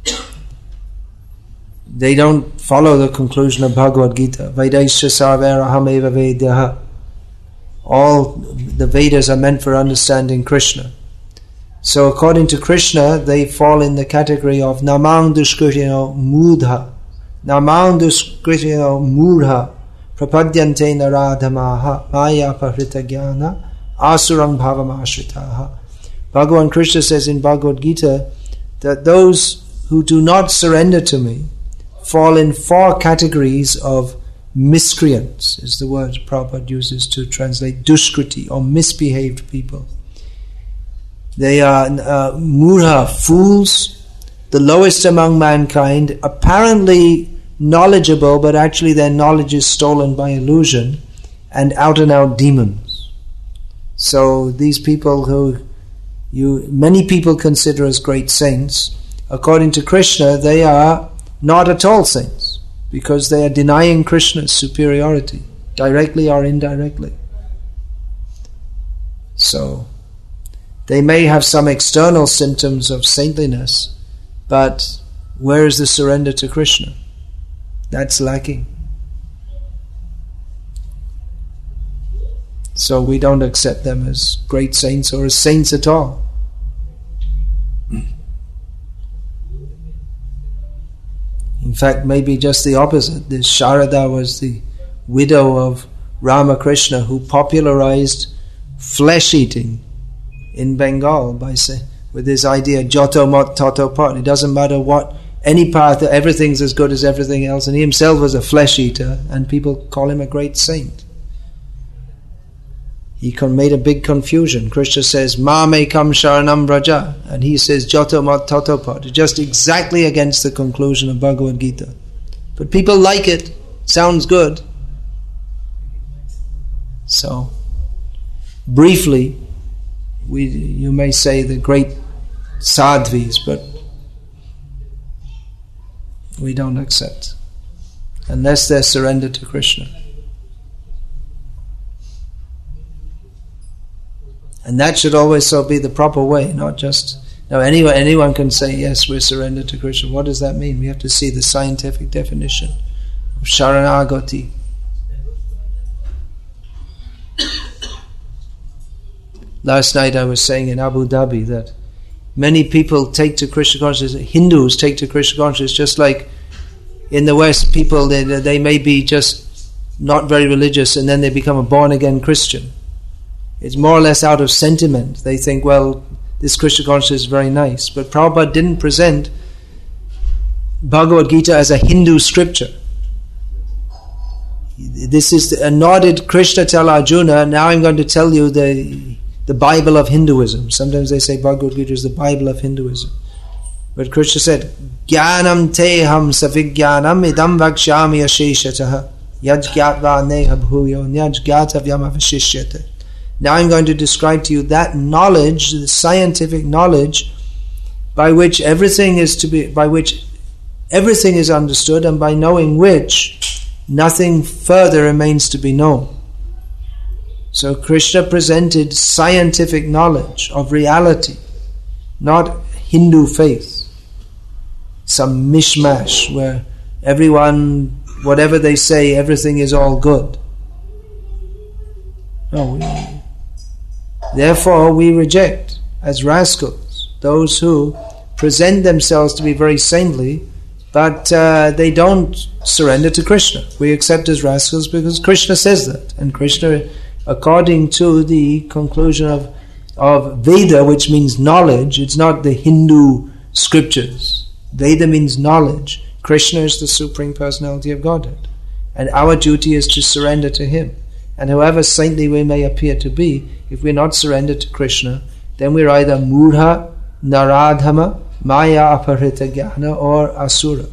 Speaker 1: they don't follow the conclusion of Bhagavad Gita. Vedaisya sarvera hameva vedaha. All the Vedas are meant for understanding Krishna. So according to Krishna, they fall in the category of namang duskritino mudha. Namang duskritino mudha. Prapadyante naradhamaha maya pahrita jnana asurang bhavam ashritaha. Bhagavan Krishna says in Bhagavad Gita that those who do not surrender to me fall in four categories of miscreants, is the word Prabhupada uses to translate duskriti, or misbehaved people. They are uh, mudha, fools, the lowest among mankind, apparently knowledgeable, but actually their knowledge is stolen by illusion, and out and out demons. So these people who you many people consider as great saints, according to Krishna, they are not at all saints, because they are denying Krishna's superiority, directly or indirectly. So they may have some external symptoms of saintliness, but where is the surrender to Krishna? That's lacking. So we don't accept them as great saints or as saints at all. In fact, maybe just the opposite. This Sharada was the widow of Ramakrishna, who popularized flesh eating in Bengal by say, with this idea, Joto Mot Toto Pot. It doesn't matter what, any path, everything's as good as everything else. And he himself was a flesh eater, and people call him a great saint. He con- made a big confusion. Krishna says, Ma me kam sharanam braja, and he says, Joto Mot Toto Pot. Just exactly against the conclusion of Bhagavad Gita. But people like it, sounds good. So, briefly, we you may say the great sadhvis, but we don't accept unless they're surrendered to Krishna. And that should always so be the proper way, not just now anyone anyone can say yes, we're surrendered to Krishna. What does that mean? We have to see the scientific definition of Sharanagati. Last night I was saying in Abu Dhabi that many people take to Krishna consciousness, Hindus take to Krishna consciousness just like in the West people, they, they may be just not very religious and then they become a born-again Christian. It's more or less out of sentiment. They think, well, this Krishna consciousness is very nice. But Prabhupada didn't present Bhagavad Gita as a Hindu scripture. This is a nodded Krishna tell Arjuna, now I'm going to tell you the the Bible of Hinduism. Sometimes they say Bhagavad Gita is the Bible of Hinduism. But Krishna said, Jnanam te ham savijnanam idam vakshami asheshataha yaj gyatva neha bhuyo nyaj gyatavyam avashishyate. Now I'm going to describe to you that knowledge, the scientific knowledge, by which everything is to be, by which everything is understood, and by knowing which nothing further remains to be known. So Krishna presented scientific knowledge of reality, not Hindu faith. Some mishmash where everyone, whatever they say, everything is all good. No, we, therefore we reject as rascals those who present themselves to be very saintly, but uh, they don't surrender to Krishna. We accept as rascals because Krishna says that, and Krishna, according to the conclusion of, of Veda, which means knowledge, it's not the Hindu scriptures. Veda means knowledge. Krishna is the Supreme Personality of Godhead. And our duty is to surrender to Him. And however saintly we may appear to be, if we're not surrendered to Krishna, then we're either Mudha, Naradhama, Maya Aparita Jnana, or Asura.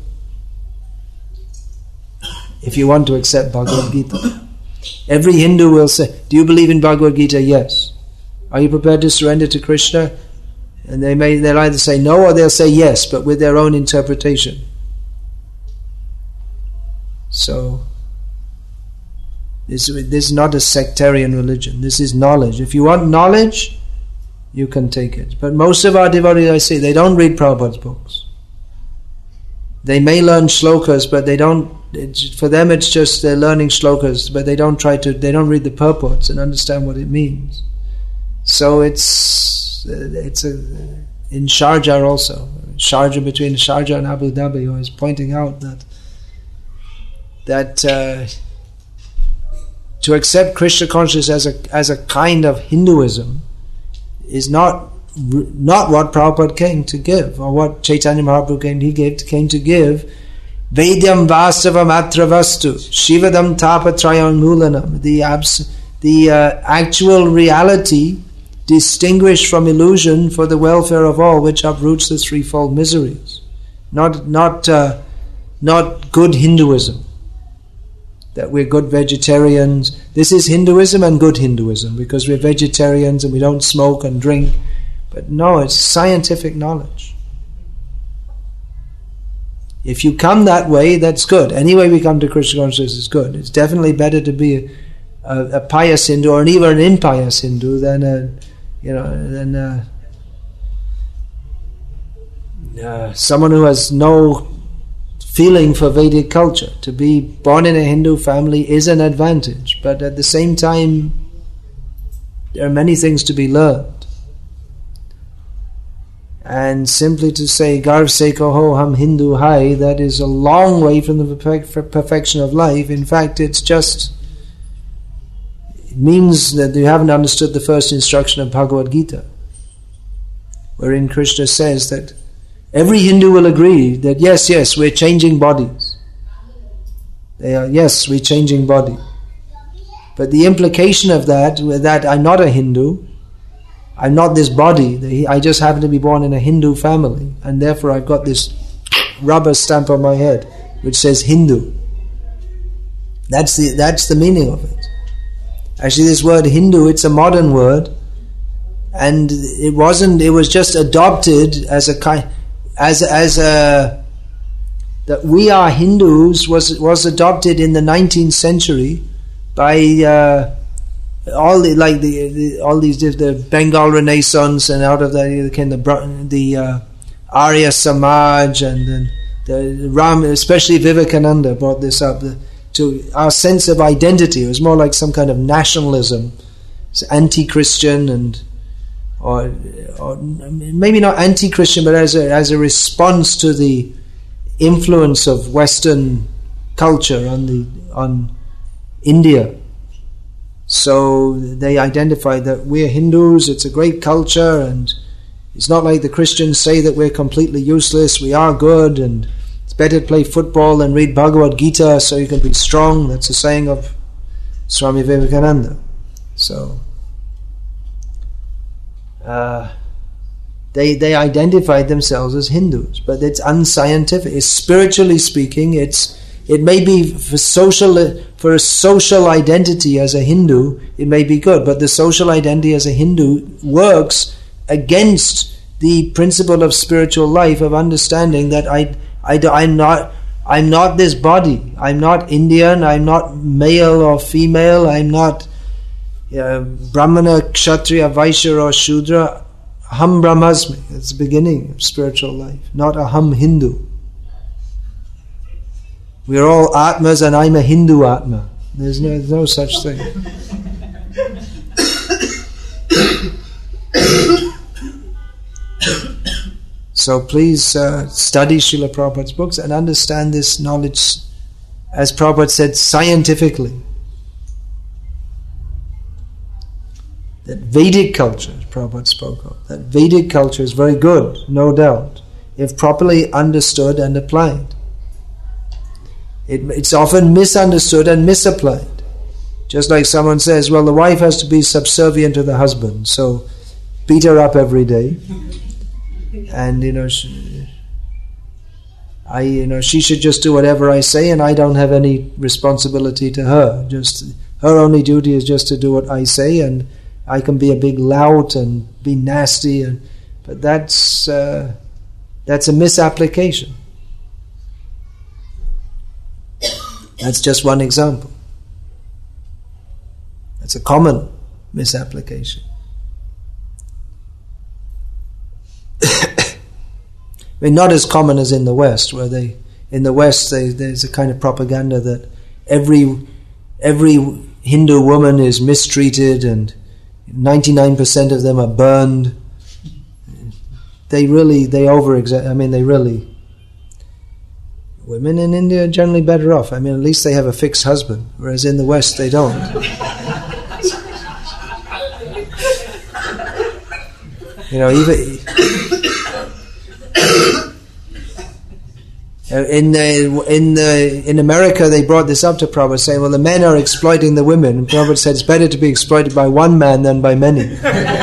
Speaker 1: If you want to accept Bhagavad Gita. Every Hindu will say, do you believe in Bhagavad Gita? Yes. Are you prepared to surrender to Krishna? And they may they'll either say no or they'll say yes, but with their own interpretation. So this, this is not a sectarian religion. This is knowledge. If you want knowledge, you can take it. But most of our devotees, I see, they don't read Prabhupada's books. They may learn shlokas, but they don't. It's, for them, it's just they're learning shlokas, but they don't try to. They don't read the purports and understand what it means. So it's it's a, in Sharjah also, Sharjah between Sharjah and Abu Dhabi, who is pointing out that that uh, to accept Krishna consciousness as a as a kind of Hinduism is not not what Prabhupada came to give, or what Chaitanya Mahaprabhu came he gave came to give. Vedyam vastavam atra vastu shivadam tapatrayan mulanam, the abs- the uh, actual reality distinguished from illusion for the welfare of all, which uproots the threefold miseries. Not not uh, not good Hinduism, that we're good vegetarians. This is Hinduism and good Hinduism, because we're vegetarians and we don't smoke and drink. But no, it's scientific knowledge. If you come that way, that's good. Any way we come to Krishna consciousness is good. It's definitely better to be a, a, a pious Hindu, or even an impious Hindu, than a, you know, than a, uh, someone who has no feeling for Vedic culture. To be born in a Hindu family is an advantage, but at the same time, there are many things to be learned. And simply to say Garv se kaho hum Hindu hai, that is a long way from the perfect, perfection of life. In fact, it's just, it means that you haven't understood the first instruction of Bhagavad Gita, wherein Krishna says that every Hindu will agree that yes, yes, we're changing bodies. They are, yes, we're changing body. But the implication of that, that I'm not a Hindu, I'm not this body, I just happen to be born in a Hindu family, and therefore I've got this rubber stamp on my head which says Hindu. That's the that's the meaning of it. Actually, this word Hindu, it's a modern word, and it wasn't. It was just adopted as a kind, as as a that we are Hindus was was adopted in the nineteenth century by. Uh, All the like the, the all these the Bengal Renaissance, and out of that came the the uh, Arya Samaj, and then the Ram, especially Vivekananda brought this up the, to our sense of identity. It was more like some kind of nationalism, it's anti-Christian, and or or maybe not anti-Christian, but as a as a response to the influence of Western culture on the on India. So they identified that we're Hindus, it's a great culture, and it's not like the Christians say that we're completely useless, we are good, and it's better to play football than read Bhagavad Gita so you can be strong. That's a saying of Swami Vivekananda. So uh, they they identified themselves as Hindus, but it's unscientific. It's spiritually speaking, it's It may be for social for a social identity as a Hindu, it may be good, but the social identity as a Hindu works against the principle of spiritual life, of understanding that I, I, I'm not I'm not this body. I'm not Indian. I'm not male or female. I'm not uh, Brahmana, Kshatriya, Vaishya or Shudra. Aham Brahmasmi. It's the beginning of spiritual life, not Aham Hindu. We're all Atmas, and I'm a Hindu Atma. There's no, there's no such thing. So please uh, study Srila Prabhupada's books and understand this knowledge, as Prabhupada said, scientifically. That Vedic culture, Prabhupada spoke of, that Vedic culture is very good, no doubt, if properly understood and applied. It, it's often misunderstood and misapplied. Just like someone says, well, the wife has to be subservient to the husband, so beat her up every day. And, you know, she, I, you know, she should just do whatever I say, and I don't have any responsibility to her. Just her only duty is just to do what I say, and I can be a big lout and be nasty, and, but that's uh, that's a misapplication. That's just one example. That's a common misapplication. I mean, not as common as in the West, where they, in the West, they, there's a kind of propaganda that every every Hindu woman is mistreated and ninety-nine percent of them are burned. They really, they over I mean, they really. Women in India are generally better off. I mean, at least they have a fixed husband, whereas in the West they don't. You know, even in the, in the, in America they brought this up to Prabhupada, saying, "Well, the men are exploiting the women." And Prabhupada said, "It's better to be exploited by one man than by many."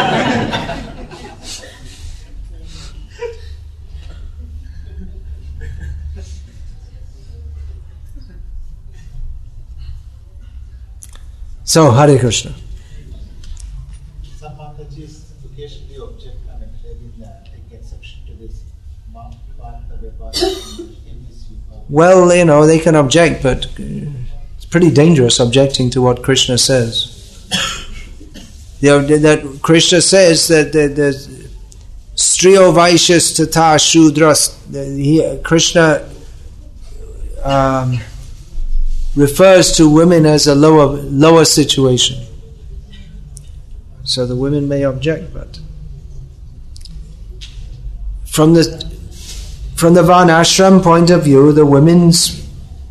Speaker 1: So, Hare Krishna.
Speaker 5: Some Mataji's occasionally object and uh, take exception to this.
Speaker 1: Well, you know, they can object, but it's pretty dangerous objecting to what Krishna says. You know, that Krishna says that the, the Striyo Vaishyas Tata Shudras, the, Krishna um, refers to women as a lower lower situation. So the women may object, but from the from the Varnashram point of view, the women's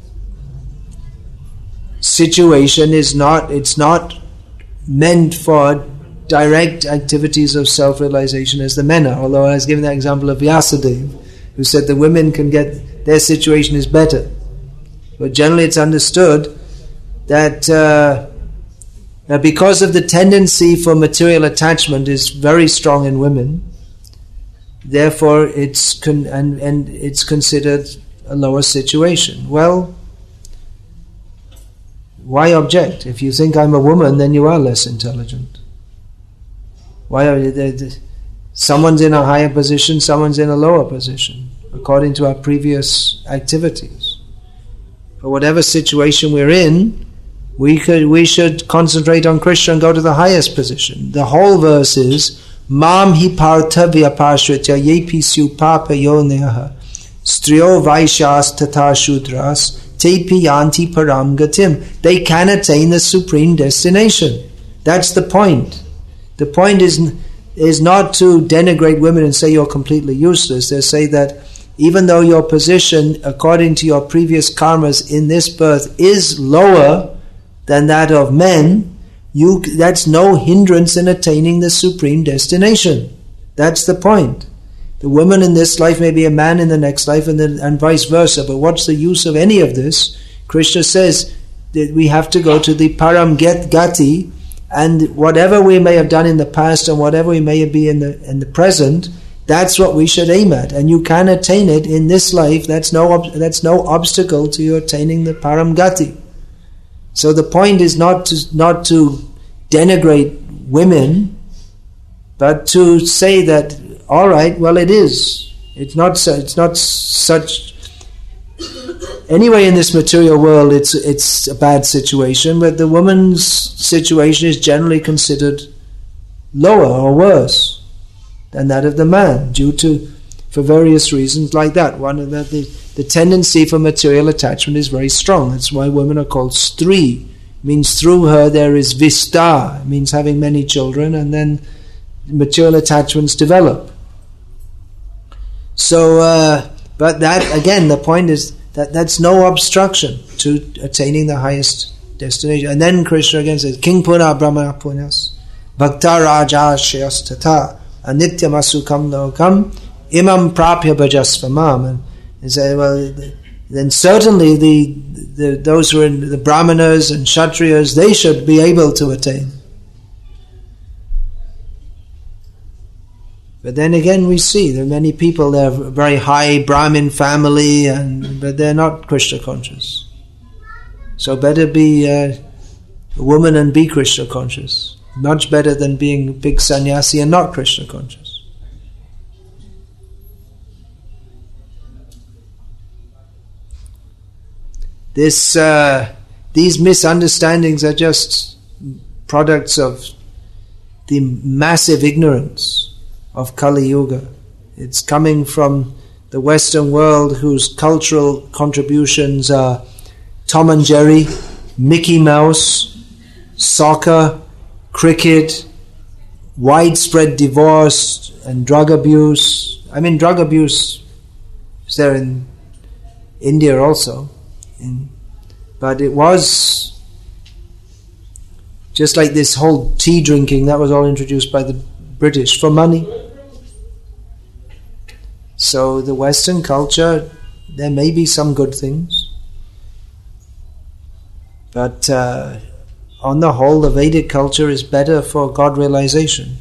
Speaker 1: situation is not it's not meant for direct activities of self-realization as the men are. Although I was given that example of Vyasadeva, who said the women can get, their situation is better. But generally it's understood that, uh, that because of the tendency for material attachment is very strong in women, therefore it's con- and, and it's considered a lower situation. Well, why object? If you think I'm a woman, then you are less intelligent. Why are you there? Someone's in a higher position, someone's in a lower position, according to our previous activities. For whatever situation we're in, we could we should concentrate on Krishna and go to the highest position. The whole verse is Mam hi partha vyapashritya ye pisyu papa yoneha striyo vaishyas tata shudras te piyanti param gatim. They can attain the supreme destination. That's the point. The point is is not to denigrate women and say you're completely useless. They say that even though your position, according to your previous karmas in this birth, is lower than that of men, you that's no hindrance in attaining the supreme destination. That's the point. The woman in this life may be a man in the next life, and then, and vice versa. But what's the use of any of this? Krishna says that we have to go to the Param Get Gati, and whatever we may have done in the past and whatever we may be in the in the present, that's what we should aim at, and you can attain it in this life. That's no that's no obstacle to you attaining the Param Gati. So the point is not to not to denigrate women, but to say that all right, well, it is. It's not. So, it's not such. Anyway, in this material world, it's it's a bad situation, but the woman's situation is generally considered lower or worse than that of the man, due to, for various reasons like that. One of the, the, the tendency for material attachment is very strong. That's why women are called stri. It means through her there is vista. It means having many children, and then material attachments develop. So, uh, but that, again, the point is that that's no obstruction to attaining the highest destination. And then Krishna again says, King Puna Brahma Punas Bhakta Raja Shreyas Tata Anityam Asukam Lokam Imam Prapya Bhajasvamam. And he said, well, then certainly the, the those who are in the Brahmanas and Kshatriyas, they should be able to attain. But then again, we see there are many people, they're a very high Brahmin family, and but they're not Krishna conscious. So better be uh, a woman and be Krishna conscious. Much better than being a big sannyasi and not Krishna conscious. This, uh, these misunderstandings are just products of the massive ignorance of Kali Yuga. It's coming from the Western world, whose cultural contributions are Tom and Jerry, Mickey Mouse, soccer, cricket, widespread divorce and drug abuse. I mean, drug abuse is there in India also. In, but it was just like this whole tea drinking, that was all introduced by the British for money. So the Western culture, there may be some good things, but uh, on the whole, the Vedic culture is better for God realization.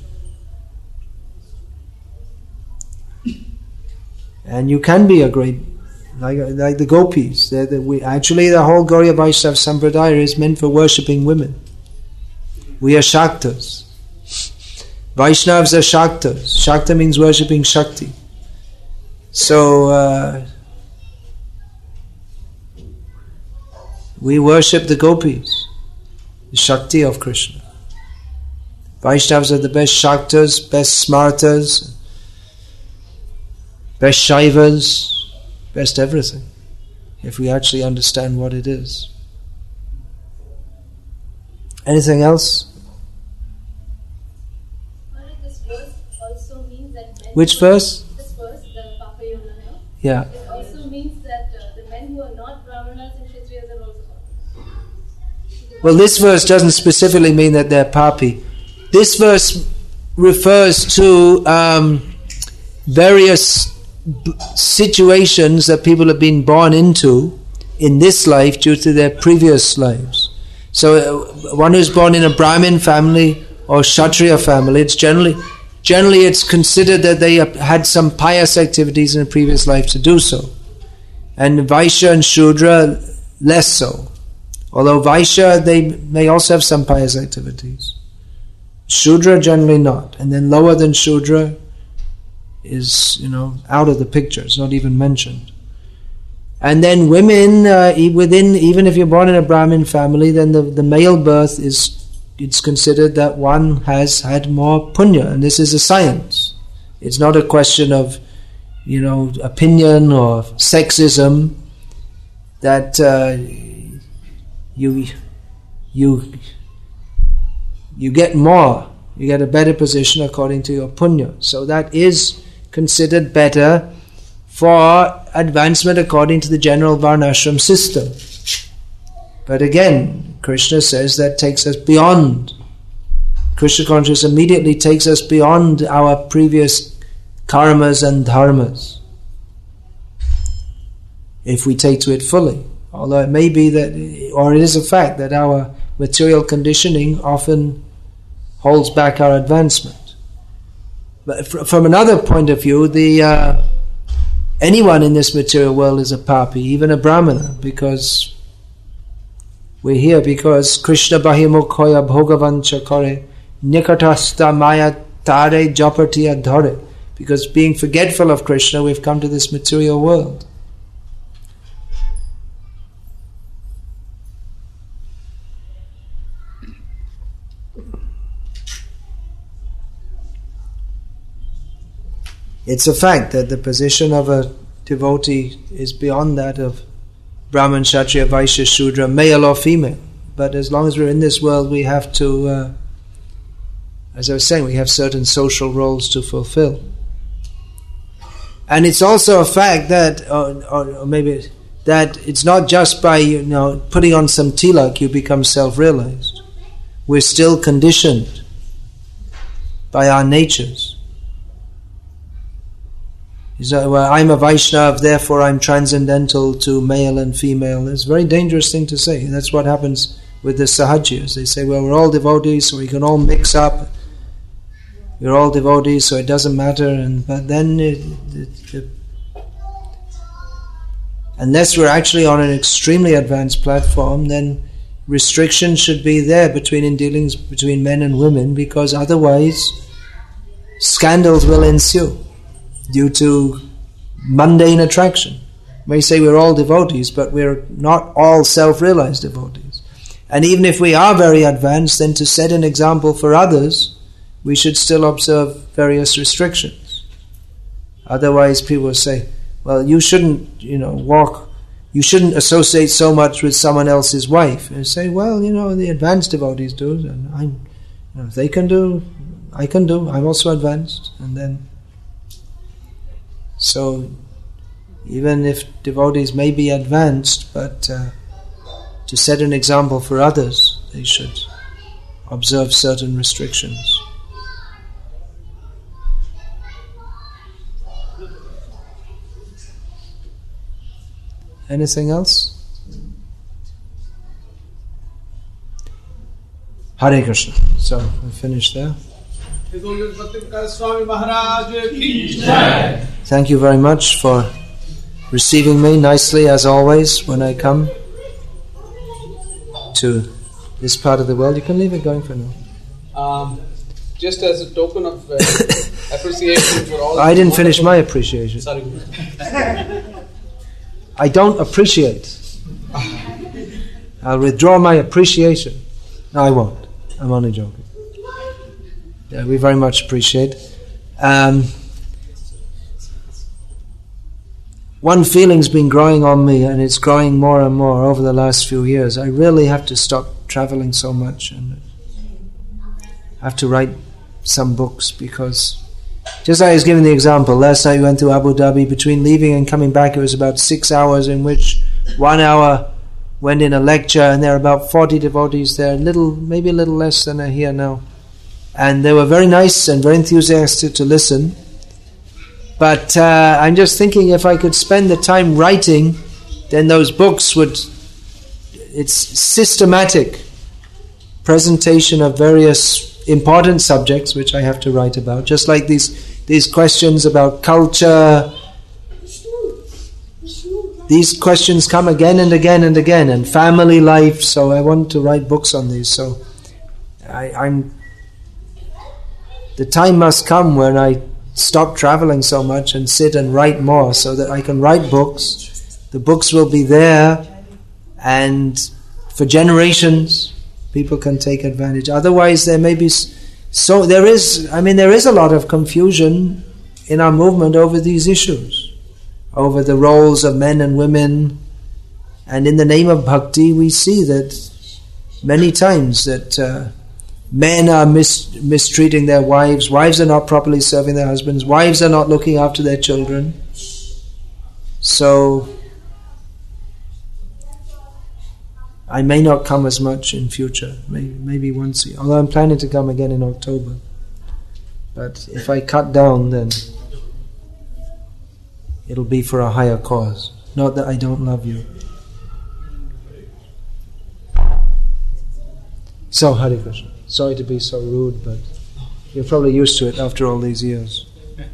Speaker 1: And you can be a great, like like the gopis. They're the, we, actually, the whole Gauriya Vaishnava Sampradaya is meant for worshipping women. We are Shaktas. Vaishnavas are Shaktas. Shakta means worshipping Shakti. So, uh, we worship the gopis, the Shakti of Krishna. Vaishnavas are the best Shaktas, best Smartas, best Shaivas, best everything, if we actually understand what it is. Anything else?
Speaker 8: This verse also means that men
Speaker 1: Which verse?
Speaker 8: This verse, the Papa Yoga, no?
Speaker 1: Yeah.
Speaker 8: It also means that uh, the men who are not Brahmanas and Kshatriyas are also Papis.
Speaker 1: Well, this verse doesn't specifically mean that they're papi. This verse refers to um, various b- situations that people have been born into in this life due to their previous lives. So uh, one who's born in a Brahmin family or Kshatriya family, it's generally generally it's considered that they have had some pious activities in a previous life to do so. And Vaishya and Shudra, less so. Although Vaishya, they may also have some pious activities. Shudra, generally not. And then lower than Shudra is, you know, out of the picture. It's not even mentioned. And then women, uh, within, even if you're born in a Brahmin family, then the, the male birth is, it's considered that one has had more punya. And this is a science. It's not a question of, you know, opinion or sexism that uh, you you you get more, you get a better position according to your punya. So that is considered better for advancement according to the general varnashram system. But again, Krishna says that takes us beyond. Krishna consciousness immediately takes us beyond our previous karmas and dharmas, if we take to it fully. Although it may be that, or it is a fact, that our material conditioning often holds back our advancement. But fr- from another point of view, the uh, anyone in this material world is a papi, even a brahmana, because we're here because Krishna bahimukhoya bhogavancha kare nikatasta maya tare japatiya dhare. Because being forgetful of Krishna, we've come to this material world. It's a fact that the position of a devotee is beyond that of Brahman, Kshatriya, Vaishya, Shudra, male or female. But as long as we're in this world, we have to, uh, as I was saying, we have certain social roles to fulfill. And it's also a fact that, or, or, or maybe that it's not just by, you know, putting on some tilak you become self-realized. We're still conditioned by our natures. That, well, I'm a Vaishnav, therefore I'm transcendental to male and female. It's a very dangerous thing to say. That's what happens with the Sahajiyas. They say, well, we're all devotees, so we can all mix up. We're all devotees, so it doesn't matter. And but then, it, it, it, unless we're actually on an extremely advanced platform, then restriction should be there between in dealings between men and women, because otherwise scandals will ensue due to mundane attraction. We say we're all devotees, but we're not all self-realized devotees. And even if we are very advanced, then to set an example for others, we should still observe various restrictions. Otherwise people will say, well, you shouldn't, you know, walk, you shouldn't associate so much with someone else's wife. And say, well, you know, the advanced devotees do, and I'm, you know, if they can do, I can do, I'm also advanced. And then, so, even if devotees may be advanced, but uh, to set an example for others, they should observe certain restrictions. Anything else? Hare Krishna. So we finish there. Thank you very much for receiving me nicely, as always, when I come to this part of the world. You can leave it going for now.
Speaker 7: Um, just as a token of uh, appreciation for all...
Speaker 1: I didn't finish my appreciation.
Speaker 7: Sorry.
Speaker 1: I don't appreciate. I'll withdraw my appreciation. No, I won't. I'm only joking. Yeah, we very much appreciate. Um, one feeling's been growing on me, and it's growing more and more over the last few years. I really have to stop traveling so much, and I have to write some books, because just like I was giving the example, last night we went to Abu Dhabi. Between leaving and coming back, it was about six hours, in which one hour went in a lecture, and there are about forty devotees there, little, maybe a little less than are here now. And they were very nice and very enthusiastic to listen. But uh, I'm just thinking, if I could spend the time writing, then those books would... It's systematic presentation of various important subjects which I have to write about, just like these these questions about culture. These questions come again and again and again, and family life, so I want to write books on these. So I, I'm the time must come when I stop traveling so much and sit and write more, so that I can write books. The books will be there, and for generations people can take advantage. Otherwise, there may be so there is. I mean, there is a lot of confusion in our movement over these issues, over the roles of men and women, and in the name of bhakti, we see that many times that uh, men are mis- mistreating their wives, wives are not properly serving their husbands, wives are not looking after their children. So I may not come as much in future, maybe, maybe once a year. Although I'm planning to come again in October. But if I cut down, then it'll be for a higher cause. Not that I don't love you. So, Hare Krishna. Sorry to be so rude, but you're probably used to it after all these years.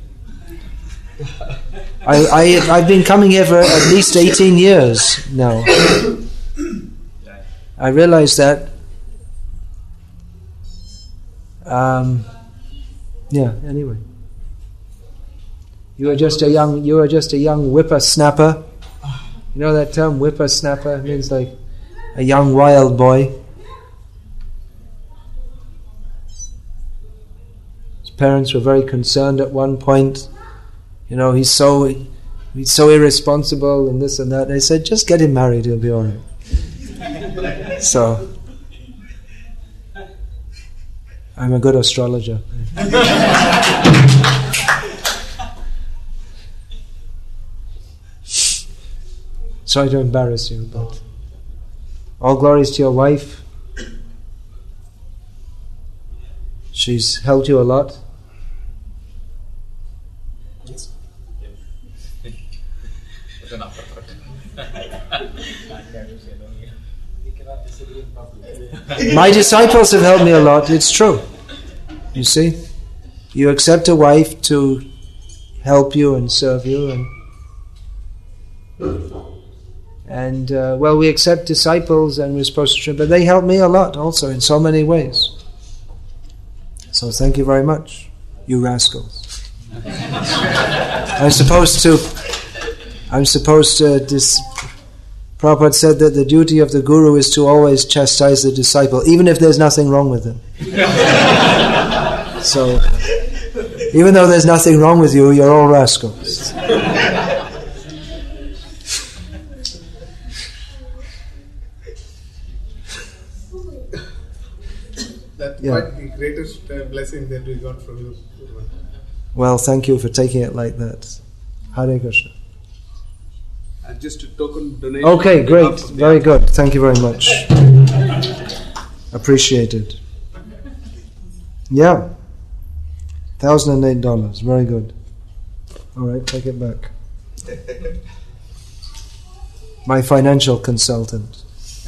Speaker 1: I, I, I've been coming here for at least eighteen years now. I realize that. Um, yeah. Anyway, you are just a young. You are just a young whippersnapper. You know that term, whippersnapper? It means like a young wild boy. His parents were very concerned at one point. You know, he's so he's so irresponsible and this and that. They said, just get him married, he'll be all right. So, I'm a good astrologer. Sorry to embarrass you, but all glories to your wife. She's helped you a lot. My disciples have helped me a lot, it's true. You see? You accept a wife to help you and serve you, and And, uh, well, we accept disciples and we're supposed to, but they help me a lot also in so many ways. So thank you very much, you rascals. I'm supposed to, I'm supposed to, this, Prabhupada said that the duty of the guru is to always chastise the disciple, even if there's nothing wrong with him. So, even though there's nothing wrong with you, you're all rascals.
Speaker 9: That's
Speaker 1: Yeah.
Speaker 9: quite the greatest uh, blessing that we got from you.
Speaker 1: Well, thank you for taking it like that. Hare Krishna.
Speaker 7: Uh, just a token donation.
Speaker 1: Okay,
Speaker 7: on
Speaker 1: great.
Speaker 7: behalf of the
Speaker 1: Very good. Thank you very much. Appreciated. Yeah. one thousand eight dollars. Very good. All right, take it back. My financial consultant.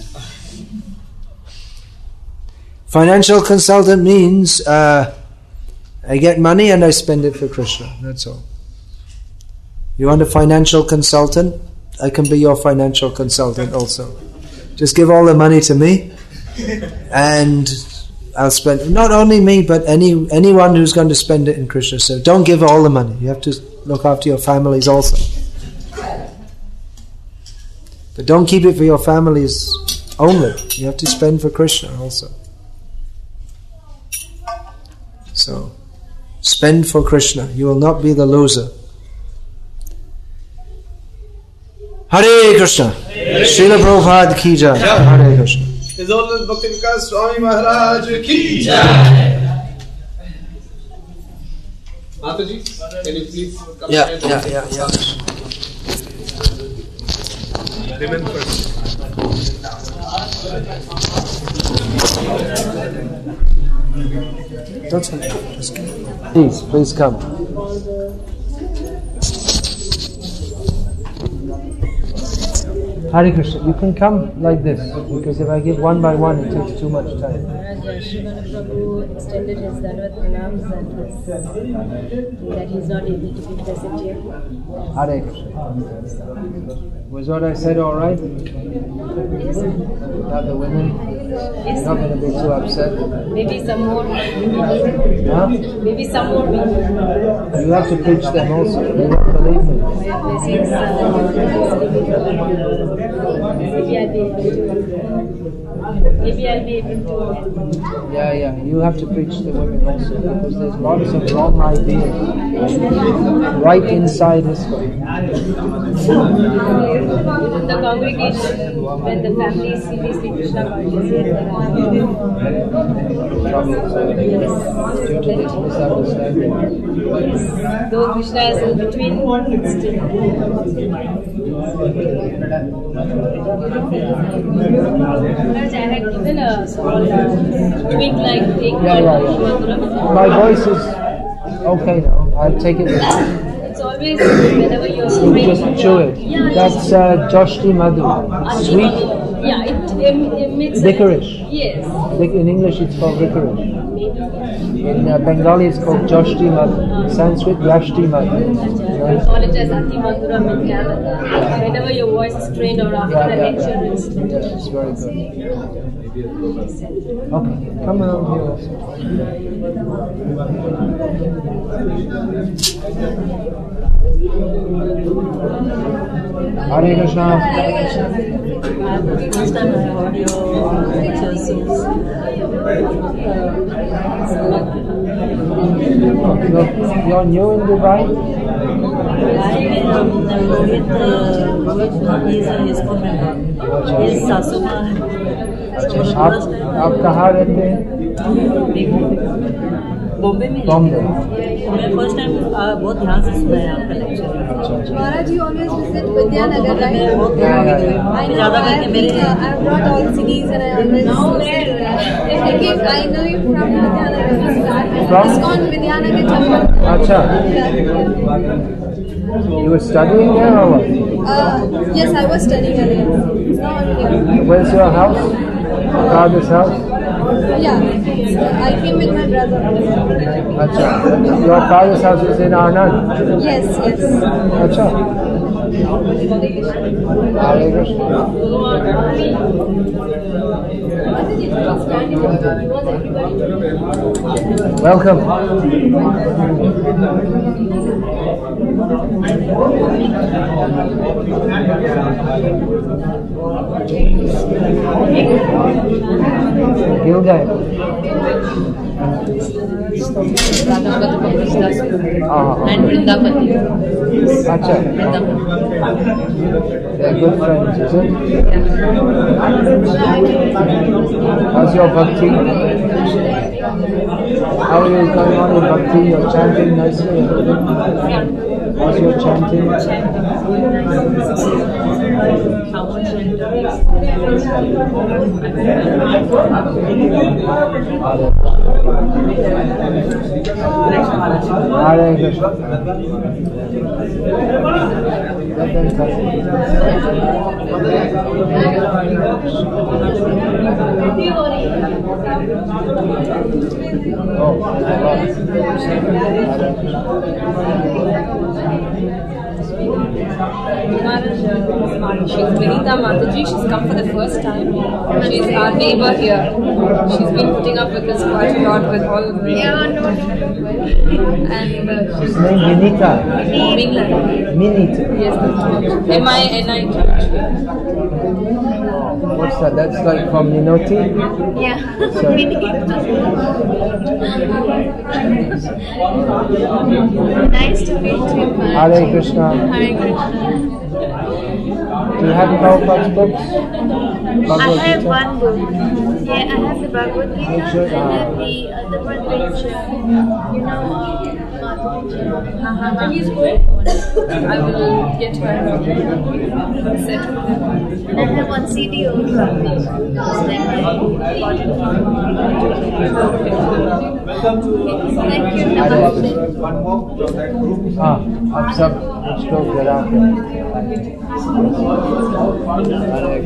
Speaker 1: Financial consultant means uh, I get money and I spend it for Krishna. That's all. You want a financial consultant? I can be your financial consultant also. Just give all the money to me and I'll spend, not only me, but any anyone who's going to spend it in Krishna. So don't give all the money. You have to look after your families also. But don't keep it for your families only. You have to spend for Krishna also. So, spend for Krishna. You will not be the loser. Hare Krishna. Srila Prabhupada ki jai. Hare Krishna.
Speaker 7: His Holiness Bhakti Vikas Swami Maharaj ki jai. Mataji, can you please come
Speaker 1: Yeah,
Speaker 7: here?
Speaker 1: yeah, yeah, yeah.
Speaker 7: Women first.
Speaker 1: That's fine. Please, please come. Hare Krishna, you can come like this, because if I give one by one, it takes too much time.
Speaker 10: Maharaj, Srimad Prabhu extended his Dandavat Pranams and his, that he's not able to be present here.
Speaker 1: Hare Krishna. Was what I said all right?
Speaker 10: Yes, sir.
Speaker 1: About the women?
Speaker 10: Yes,
Speaker 1: Not going to be too upset?
Speaker 10: maybe some more.
Speaker 1: Huh?
Speaker 10: Maybe some more.
Speaker 1: You have to preach them also. You won't believe me.
Speaker 10: My blessings. Uh, maybe I'll be able to. Maybe I'll be able to.
Speaker 1: Yeah, yeah. You have to preach the women also, because there's lots of wrong ideas right inside Islam.
Speaker 10: Within the congregation, when the family seriously Krishna conscious, here there are
Speaker 1: Trouble.
Speaker 10: yes,
Speaker 1: Due to this misunderstanding.
Speaker 10: yes. Though Krishna is in between, still. Maharaj, I had given a small uh, tweak like take
Speaker 1: Yeah, yeah, yeah. My voice is okay now. I'll take it with me.
Speaker 10: It's always whenever you're straight.
Speaker 1: Just chew it.
Speaker 10: Yeah,
Speaker 1: That's uh, Joshti Madhu. Sweet.
Speaker 10: Yeah, it, it, it makes a-
Speaker 1: Licorice.
Speaker 10: Yes.
Speaker 1: In English it's called licorice.
Speaker 10: Maybe.
Speaker 1: In uh, Bengali it's called Joshti Madhu. In Sanskrit, Yashti Madhu.
Speaker 10: We call it as Ati Madhuram in Canada. Whenever your voice is strained or after
Speaker 1: Yeah,
Speaker 10: a
Speaker 1: yeah,
Speaker 10: lecture,
Speaker 1: yeah.
Speaker 10: it's
Speaker 1: Yeah, it's very good. Okay, come around here also. Hare Krishna.
Speaker 10: First time I heard your lectures.
Speaker 1: You're, you're new in Dubai?
Speaker 10: I am Rohit, Rohit, he is a ISKCON member. He is Sasuma.
Speaker 1: आप आप कहाँ रहते हैं?
Speaker 10: बॉम्बे में
Speaker 1: बॉम्बे।
Speaker 10: मैं first time बहुत ध्यान से सुना है आपका lecture
Speaker 8: Maharaj, you always visit Vidyanagar, right?
Speaker 10: बहुत
Speaker 1: Yeah, yeah, yeah.
Speaker 8: I know.
Speaker 10: ज़्यादा
Speaker 8: I
Speaker 10: करके मेरे
Speaker 8: have brought all C Ds and I always listen to that. I think I know you from Vidyanagar.
Speaker 1: From?
Speaker 8: ISKCON Vidyanagar Chapel.
Speaker 1: अच्छा. You were studying there or what?
Speaker 8: Uh, yes, I was studying earlier. Now I'm here.
Speaker 1: Where's your house? Your father's house?
Speaker 8: Yeah. I came with my brother.
Speaker 1: Acha. Your father's house is in Anand?
Speaker 8: Yes, yes.
Speaker 1: Acha. Hare Krishna. Welcome. Gilgay.
Speaker 10: And Vrindapati.
Speaker 1: Acha. They're good friends, is it? How's your bhakti? How are you going on with bhakti? You're chanting nicely and everything? How's your chanting? Hare Krishna. Let them come. Oh,
Speaker 11: She's Vinita Mataji. She's come for the first time. She's our neighbor here. She's been putting up with us quite a lot with all of the...
Speaker 8: Yeah, no,
Speaker 11: And uh,
Speaker 1: His name Vinita.
Speaker 11: Minla.
Speaker 1: Minita.
Speaker 11: Yes, M I N I T.
Speaker 1: What's that? That's like from Minoti?
Speaker 8: Yeah.
Speaker 1: Sorry.
Speaker 8: Nice to meet you, man.
Speaker 1: Hare Krishna.
Speaker 8: Hare Krishna.
Speaker 1: Do you have Prabhupada's books?
Speaker 8: I
Speaker 1: Bhagavad
Speaker 8: have
Speaker 1: Gita?
Speaker 8: one book. Yeah, I have the Bhagavad Gita.
Speaker 1: Make sure,
Speaker 8: I have
Speaker 1: uh,
Speaker 8: the other one which, uh, you know, uh,
Speaker 11: I will get her set with them.
Speaker 8: and I have one C D also. Just like I got it
Speaker 7: Welcome to
Speaker 8: Thank you. Namaste.
Speaker 7: one more from that group.
Speaker 1: Ah, ab sab kuch log gira ke. Hare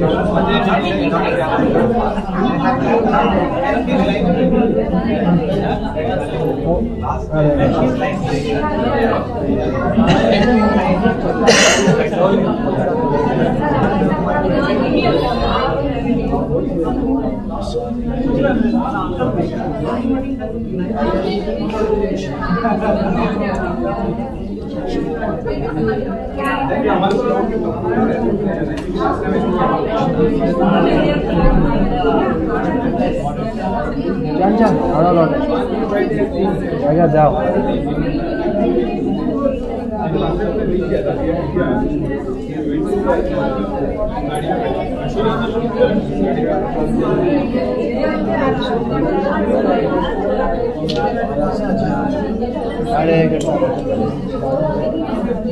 Speaker 1: Jan jan, ara log. Jaga dao. Hare Krishna.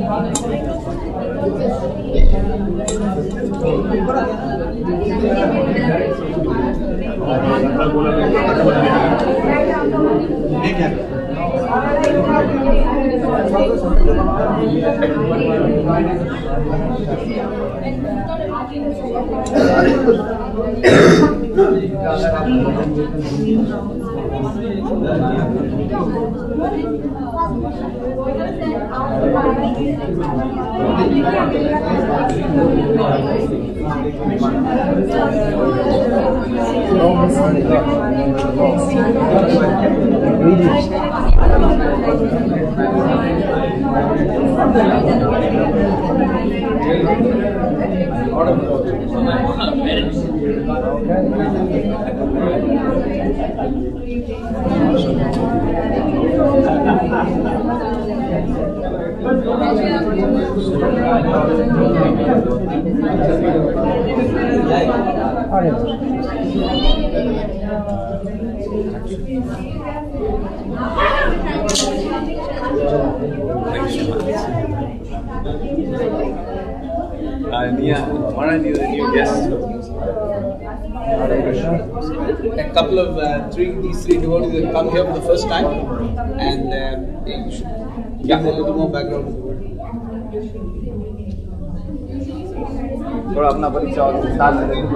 Speaker 7: Uh, Nia, Maran is a new guest. A couple of uh, three, these three devotees have come here for the first time, and uh, you should give them a little more background.
Speaker 12: थोड़ा अपना परिचय और विस्तार से दें।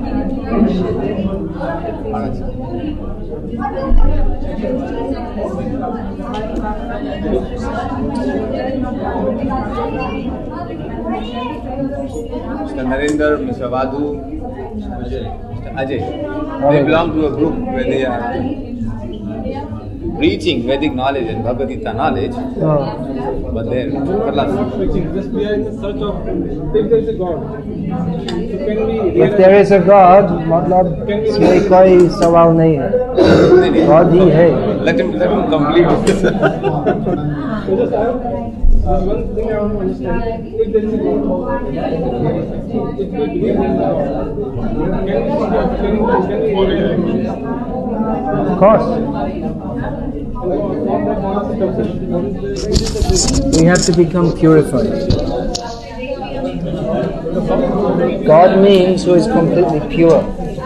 Speaker 12: Mister Narendra, Mister Vadhu, Mister Ajay, they belong to a group where they are preaching Vedic knowledge and Bhagavad Gita knowledge, oh. But they're preaching just behind the search of if there is a God. So can we
Speaker 1: If there is a God, मतलब इसमें कोई सवाल नहीं है. God ही है.
Speaker 12: Let him let him complete.
Speaker 13: So just I have uh, one thing I want to understand. If there is a God, if we believe in God, can we can we can we
Speaker 1: Of course. We have to become purified. God means who is completely pure.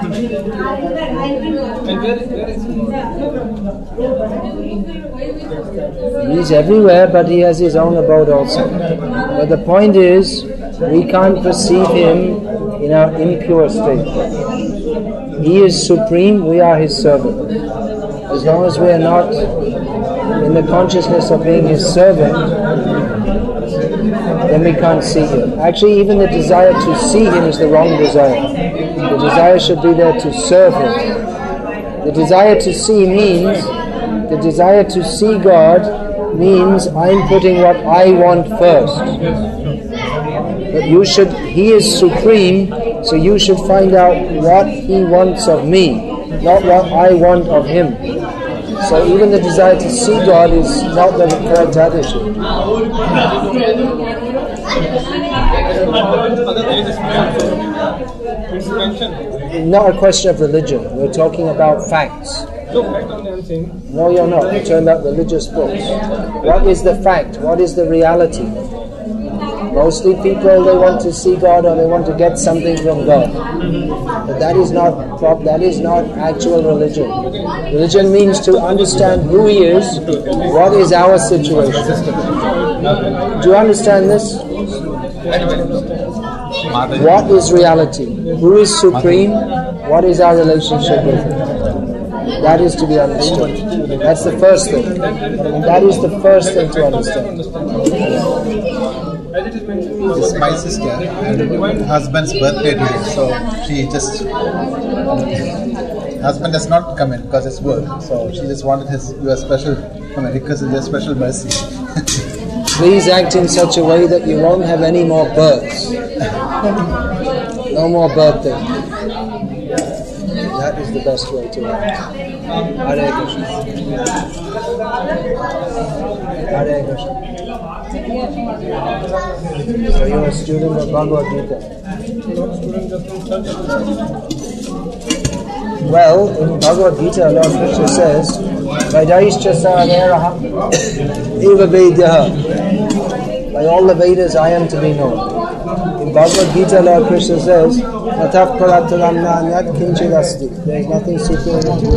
Speaker 1: He's everywhere, but he has his own abode also. But the point is, we can't perceive him in our impure state. He is supreme, we are his servant. As long as we are not in the consciousness of being his servant, then we can't see him. Actually, even the desire to see him is the wrong desire. The desire should be there to serve him. The desire to see means, the desire to see God means I'm putting what I want first. But you should, he is supreme, so you should find out what he wants of me, not what I want of him. So even the desire to see God is not the correct attitude. Not a question of religion. We're talking about facts. No, you're not. We're talking about religious books. What is the fact? What is the reality? Mostly people, they want to see God or they want to get something from God. But that is not prop, that is not actual religion. Religion means to understand who He is, what is our situation. Do you understand this? What is reality? Who is supreme? What is our relationship with Him? That is to be understood. That's the first thing. That is the first thing to understand.
Speaker 14: This is my sister and husband's birthday today, so she just husband has not come in because it's work, so she just wanted his your special I mean, because of your special mercy.
Speaker 1: Please act in such a way that you won't have any more births. No more birthday. That is the best way to act. Hare Krishna. Hare Krishna. So you're a student of Bhagavad Gita. Well, in Bhagavad Gita, Lord Krishna says, Vedaischa Sarveraha Eva Vedaha. By all the Vedas I am to be known. In Bhagavad Gita, Lord Krishna says, Nataf Parataramnanyat Kinchidasti. There is nothing superior to it.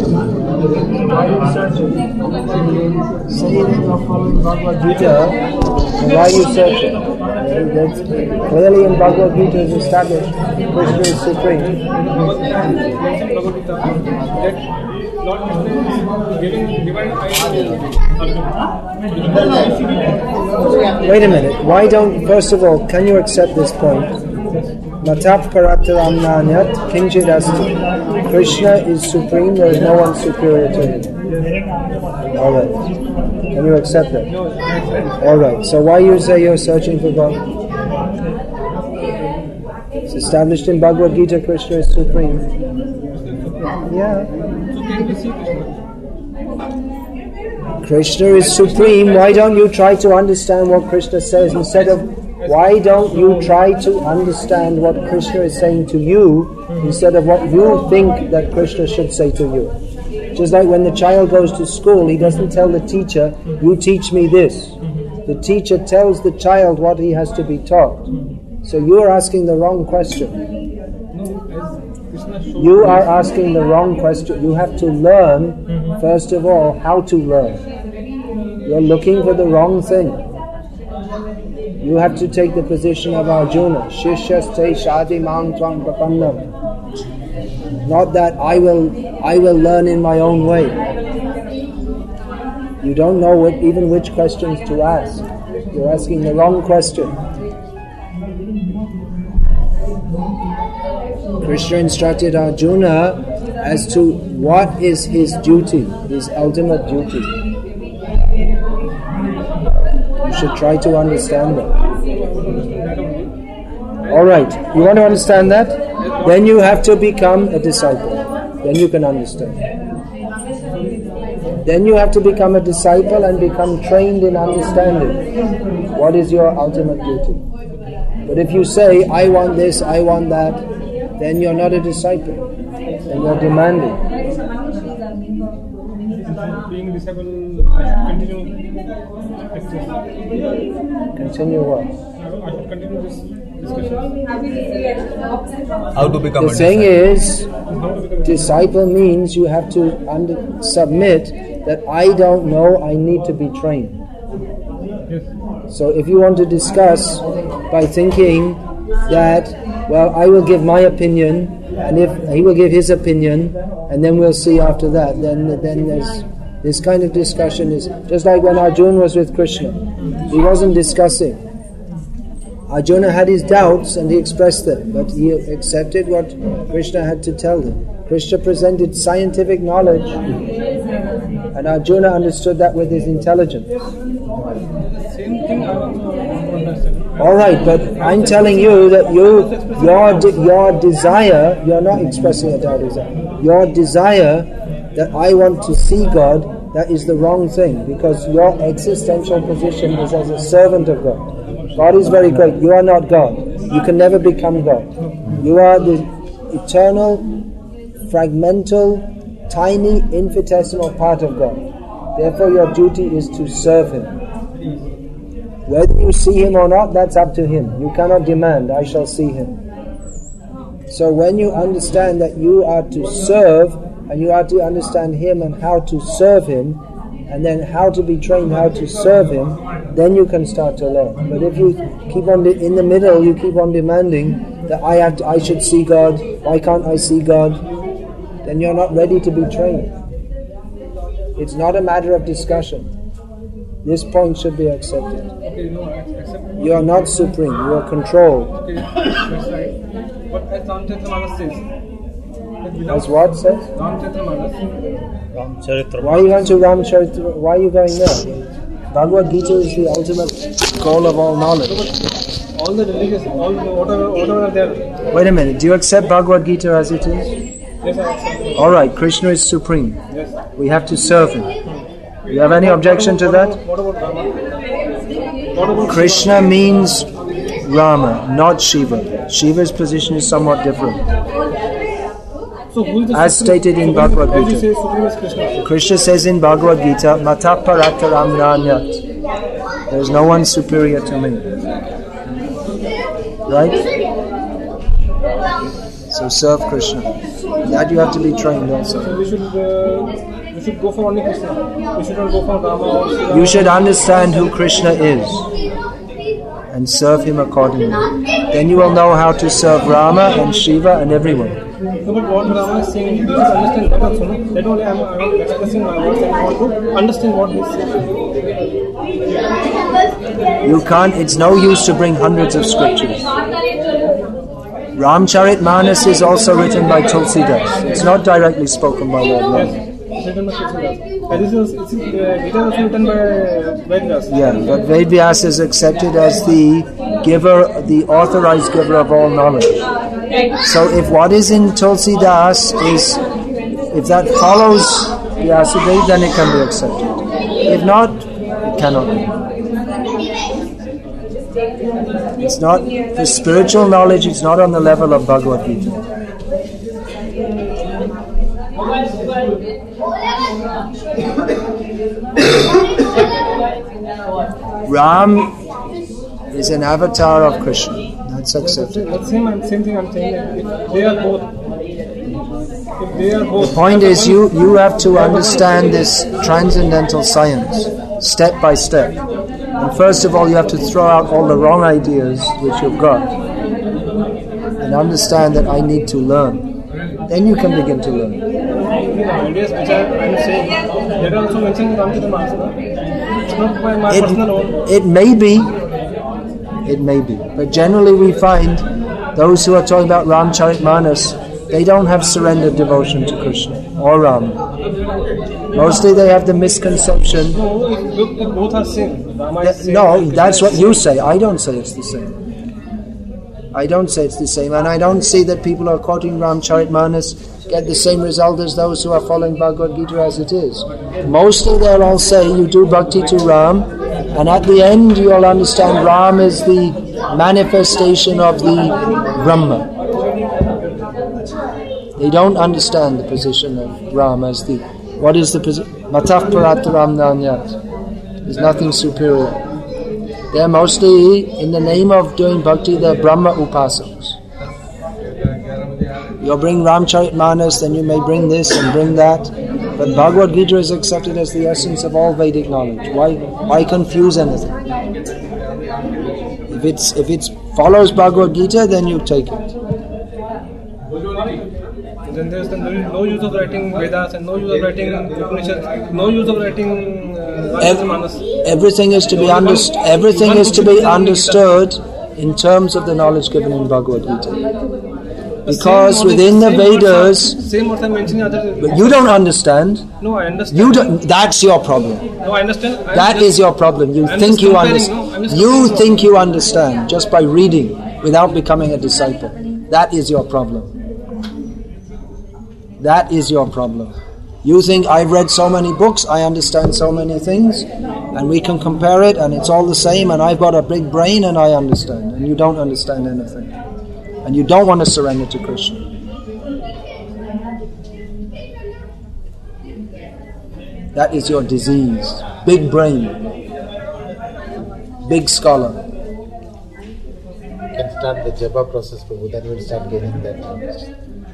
Speaker 1: Say that you are following Bhagavad Gita, and why are you searching? That's clearly in Bhagavad Gita is established Krishna is supreme. Wait a minute. Why don't, first of all, can you accept this point? Matap Parataramnanyat Kinchid Asti. Krishna is supreme, there is no one superior to him. Alright. Can you accept that? Alright. So why you say you're searching for God? It's established in Bhagavad Gita, Krishna is supreme. Yeah. Krishna is supreme. Why don't you try to understand what Krishna says instead of why don't you try to understand what Krishna is saying to you instead of what you think that Krishna should say to you? Just like when the child goes to school, he doesn't tell the teacher, you teach me this. The teacher tells the child what he has to be taught. So you are asking the wrong question. You are asking the wrong question. You have to learn, first of all, how to learn. You're looking for the wrong thing. You have to take the position of Arjuna. Shishyaste shadi mang tvang prapannam. Not that I will, I will learn in my own way. You don't know what, even which questions to ask. You're asking the wrong question. Krishna instructed Arjuna as to what is his duty, his ultimate duty. You should try to understand that. Alright, you want to understand that? Then you have to become a disciple. Then you can understand. Then you have to become a disciple and become trained in understanding what is your ultimate duty. But if you say, I want this, I want that, then you're not a disciple. Then you're demanding.
Speaker 13: Being disciple, I should continue practice.
Speaker 1: Continue what?
Speaker 13: I should continue this discussion.
Speaker 12: How to become
Speaker 1: the
Speaker 12: a
Speaker 1: thing
Speaker 12: disciple?
Speaker 1: is, disciple means you have to under, submit that I don't know, I need to be trained.
Speaker 13: Yes.
Speaker 1: So if you want to discuss by thinking that, well, I will give my opinion, and if he will give his opinion, and then we'll see after that, then then there's this kind of discussion is just like when Arjuna was with Krishna. He wasn't discussing. Arjuna had his doubts and he expressed them, but he accepted what Krishna had to tell him. Krishna presented scientific knowledge, and Arjuna understood that with his intelligence.
Speaker 13: Same thing I want to understand.
Speaker 1: All right, but I'm telling you that you, your de- your desire, you're not expressing a doubt, is that? Your desire that I want to see God, that is the wrong thing, because your existential position is as a servant of God. God is very great. You are not God. You can never become God. You are the eternal, fragmental, tiny, infinitesimal part of God. Therefore, your duty is to serve Him. Whether you see Him or not, that's up to Him. You cannot demand, I shall see Him. So when you understand that you are to serve, and you are to understand Him and how to serve Him, and then how to be trained how to serve Him, then you can start to learn. But if you keep on, de- in the middle, you keep on demanding that I have to, I should see God, why can't I see God? Then you're not ready to be trained. It's not a matter of discussion. This point should be accepted.
Speaker 13: Okay, no, I accept.
Speaker 1: You are not supreme, you are controlled.
Speaker 13: Okay, that's right. But as Ramcharitamanas says,
Speaker 1: As what says?
Speaker 13: Ramcharitamanas.
Speaker 1: Why are you going to Ramcharitamanas? Why are you going there? Bhagavad Gita is the ultimate goal of all knowledge.
Speaker 13: All the religious, all the, whatever, whatever are there.
Speaker 1: Wait a minute, do you accept Bhagavad Gita as it is?
Speaker 13: Yes, I accept.
Speaker 1: Alright, Krishna is supreme.
Speaker 13: Yes.
Speaker 1: We have to serve Him. Do you have any objection to that?
Speaker 13: What about Rama? What about
Speaker 1: Krishna means Rama, not Shiva. Shiva's position is somewhat different.
Speaker 13: So who is the
Speaker 1: As
Speaker 13: supreme-
Speaker 1: stated in
Speaker 13: so
Speaker 1: Bhagavad
Speaker 13: who is the
Speaker 1: Gita.
Speaker 13: supreme is Krishna?
Speaker 1: Krishna says in Bhagavad Gita, Mata parataram nanyat. There is no one superior to me. Right? So serve Krishna. That you have to be trained also.
Speaker 13: So we should, uh, we should go for only Krishna. We should not go for Rama or Shiva.
Speaker 1: You should understand who Krishna is and serve him accordingly. Then you will know how to serve Rama and Shiva and everyone.
Speaker 13: No, but what Rama is saying, you should understand that also. No? That only I am, I am expressing my words and I want to understand what he is saying.
Speaker 1: You can't, it's no use to bring hundreds of scriptures. Ramcharitmanas is also written by Tulsidas. It's not directly spoken by Lord Rama.
Speaker 13: Written by Tulsidas. And this is, it's, uh, Gita is also written by Vedas.
Speaker 1: Yeah, but Vedvyas is accepted as the giver, the authorized giver of all knowledge. So if what is in Tulsidas is, if that follows Vyasadeva, then it can be accepted. If not, it cannot be. It's not, the spiritual knowledge is not on the level of Bhagavad Gita. Ram is an avatar of Krishna. That's accepted.
Speaker 13: That's same, same thing I'm saying. If they are both. If they are both.
Speaker 1: The point is you, you have to understand this transcendental science step by step. And first of all, you have to throw out all the wrong ideas which you've got and understand that I need to learn. Then you can begin to learn.
Speaker 13: Ideas which I am saying, they are also mentioned in Ramcharitmanas. It's not by my personal own.
Speaker 1: It may be, it may be, but generally we find those who are talking about Ramcharitmanas, they don't have surrendered devotion to Krishna or Ram. Mostly they have the misconception.
Speaker 13: No, if both are same. Rama is same.
Speaker 1: No, that's what you say. I don't say it's the same. I don't say it's the same, and I don't see that people who are quoting Ramcharitmanas get the same result as those who are following Bhagavad Gita as it is. Mostly they'll all say you do bhakti to Ram, and at the end you'll understand Ram is the manifestation of the Brahma. They don't understand the position of Ram as the, what is the position? Matah Parat Ram Nanyat. There's nothing superior. They're mostly, in the name of doing bhakti, they're Brahma Upasaks. You'll bring Ramcharitmanas, then you may bring this and bring that. But Bhagavad Gita is accepted as the essence of all Vedic knowledge. Why why confuse anything? If it's if it follows Bhagavad Gita, then you take it.
Speaker 13: Then there's the no, no use of writing Vedas and no use of writing Upanishads, no use of writing uh, Ramcharitmanas.
Speaker 1: Everything is to be understood. Everything is to be understood in terms of the knowledge given in Bhagavad Gita. Because within the Vedas,
Speaker 13: same what I'm mentioning other.
Speaker 1: But you don't understand.
Speaker 13: No, I understand.
Speaker 1: You don't. That's your problem.
Speaker 13: No, I understand. I'm
Speaker 1: That is your problem. You
Speaker 13: I'm
Speaker 1: think
Speaker 13: just
Speaker 1: you
Speaker 13: comparing,
Speaker 1: understand.
Speaker 13: no, I'm just
Speaker 1: You
Speaker 13: comparing.
Speaker 1: think you understand just by reading without becoming a disciple. That is your problem. That is your problem. You think I've read so many books, I understand so many things, and we can compare it, and it's all the same, and I've got a big brain, and I understand, and you don't understand anything, and you don't want to surrender to Krishna. That is your disease. Big brain, big scholar.
Speaker 14: You can start the japa process, Prabhu, then you will start getting that knowledge.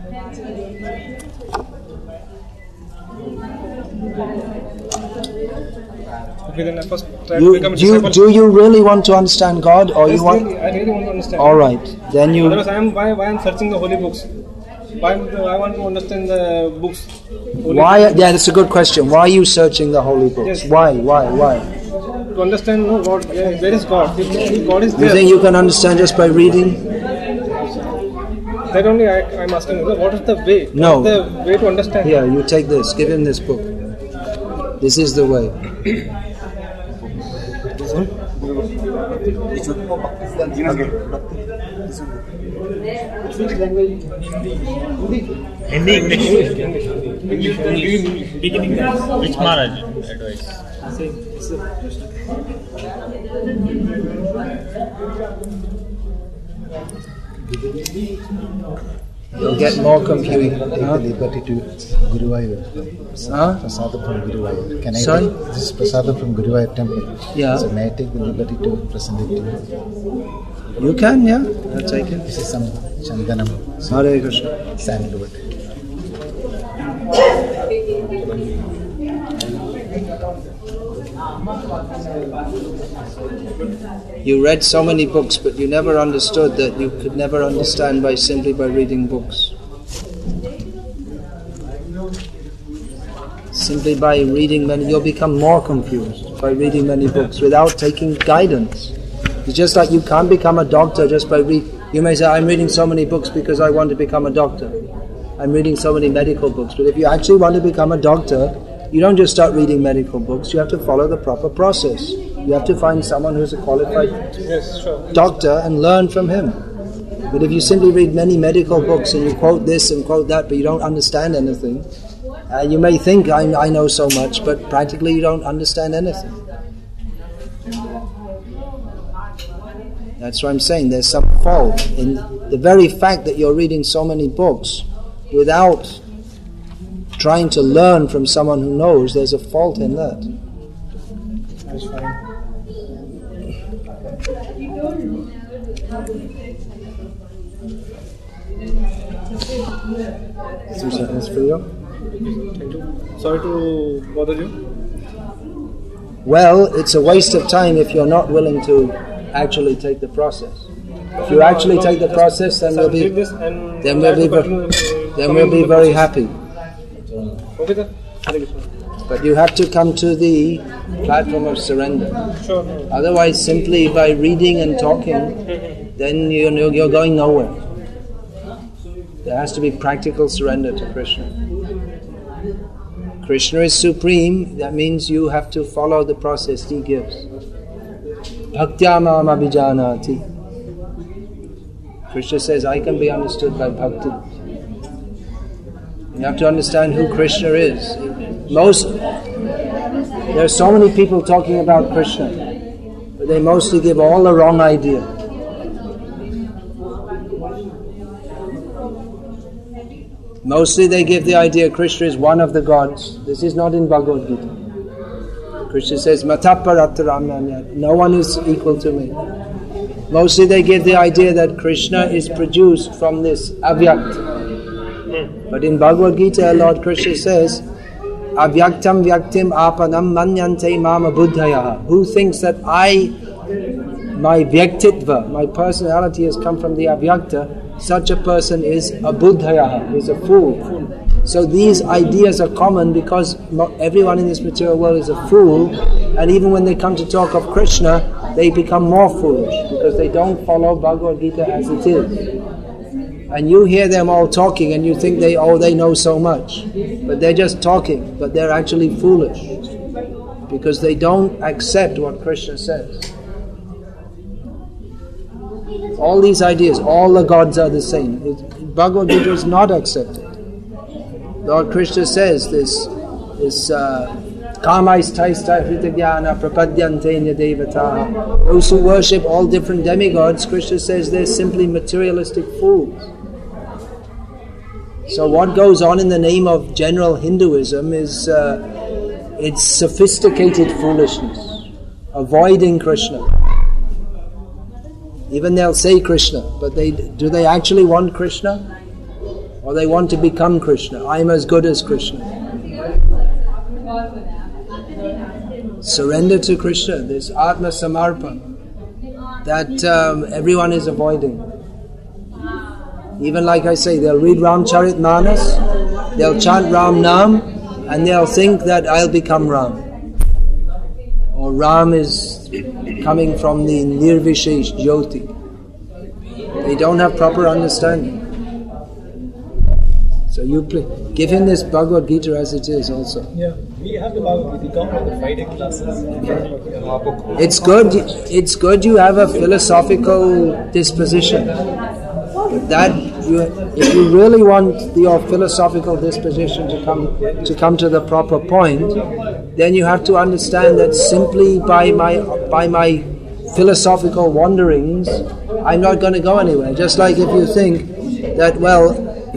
Speaker 13: Okay, then I first try to
Speaker 1: You,
Speaker 13: become a
Speaker 1: do, you,
Speaker 13: disciple.
Speaker 1: do you really want to understand God, or
Speaker 13: Yes,
Speaker 1: you want?
Speaker 13: really, I really want to understand.
Speaker 1: All right, then you.
Speaker 13: Otherwise, I am why why I am searching the holy books. Why am- I want to understand the books. Holy
Speaker 1: Why?
Speaker 13: books.
Speaker 1: Yeah, that's a good question. Why are you searching the holy books?
Speaker 13: Yes.
Speaker 1: Why? Why? Why?
Speaker 13: To understand, no, God, yeah, there is God. If, if God is
Speaker 1: You
Speaker 13: there,
Speaker 1: think you can understand just by reading?
Speaker 13: that only I am asking. you know, What is the way?
Speaker 1: No.
Speaker 13: What is the way to understand?
Speaker 1: Here, you take this. Give him this book. This is the way.
Speaker 15: Hindi, English. English. Beginning. Which Maharaj advice?
Speaker 1: You'll get more confused.
Speaker 14: Take the liberty to Guruvayur.
Speaker 1: Huh?
Speaker 14: Prasadam from Guruvayur. Can I
Speaker 1: Sorry?
Speaker 14: take this is Prasadam from Guruvayur temple?
Speaker 1: Yeah.
Speaker 14: So may I take the liberty to present it to you?
Speaker 1: You can, yeah. I'll take it.
Speaker 14: This is some Chandanam.
Speaker 1: Hare Krishna.
Speaker 14: Sandalwood.
Speaker 1: You read so many books, but you never understood that you could never understand by simply by reading books. Simply by reading many, you'll become more confused by reading many books without taking guidance. It's just like you can't become a doctor just by read. You may say, I'm reading so many books because I want to become a doctor. I'm reading so many medical books. But if you actually want to become a doctor, you don't just start reading medical books. You have to follow the proper process. You have to find someone who's a qualified
Speaker 13: Yes, sure.
Speaker 1: doctor and learn from him. But if you simply read many medical books and you quote this and quote that, but you don't understand anything, uh, you may think I, I know so much, but practically you don't understand anything. That's what I'm saying. There's some fault in the very fact that you're reading so many books without trying to learn from someone who knows. There's a fault in that.
Speaker 13: That's fine.
Speaker 1: Two seconds for you.
Speaker 13: Thank you. Sorry to bother you.
Speaker 1: well, it's a waste of time if you're not willing to actually take the process. If you actually take the process, then we'll be, then we'll be, then we'll be very happy.
Speaker 13: Okay, sir.
Speaker 1: But you have to come to the platform of surrender.
Speaker 13: Sure.
Speaker 1: Otherwise, simply by reading and talking, then you're, you're going nowhere. There has to be practical surrender to Krishna. Krishna is supreme, that means you have to follow the process he gives. Bhaktya mam abhijanati. Krishna says, I can be understood by bhakti. You have to understand who Krishna is. Most, there are so many people talking about Krishna, but they mostly give all the wrong idea. Mostly they give the idea Krishna is one of the gods. This is not in Bhagavad Gita. Krishna says, Mataparattaramanya, no one is equal to me. Mostly they give the idea that Krishna is produced from this avyakta. But in Bhagavad Gita, Lord Krishna says, Avyaktam vyaktim apanam manyante mama buddhaya. Who thinks that I, my vyaktitva, my personality has come from the avyakta, such a person is a buddhaya, is a fool. So these ideas are common because everyone in this material world is a fool, and even when they come to talk of Krishna, they become more foolish because they don't follow Bhagavad Gita as it is. And you hear them all talking and you think they oh they know so much. But they're just talking, but they're actually foolish. Because they don't accept what Krishna says. All these ideas, all the gods are the same. It, Bhagavad Gita is not accepted. Lord Krishna says this this Kamaistaista Hritaghyana Prapadyantenya Devataha. Those who worship all different demigods, Krishna says they're simply materialistic fools. So what goes on in the name of general Hinduism is uh, it's sophisticated foolishness, avoiding Krishna. Even they'll say Krishna, but they do they actually want Krishna? Or they want to become Krishna? I'm as good as Krishna. Surrender to Krishna, this Atma Samarpan, that um, everyone is avoiding. Even like I say, they'll read Ramcharitmanas, they'll chant Ram Nam, and they'll think that I'll become Ram. Or Ram is coming from the Nirvishesh Jyoti. They don't have proper understanding. So you play, give him this Bhagavad Gita as it is also.
Speaker 16: Yeah, we have the Bhagavad Gita. Come to the Friday classes.
Speaker 1: It's good. It's good you have a philosophical disposition. But that you, if you really want your philosophical disposition to come to come to the proper point, then you have to understand that simply by my by my philosophical wanderings, I'm not going to go anywhere. Just like if you think that, well,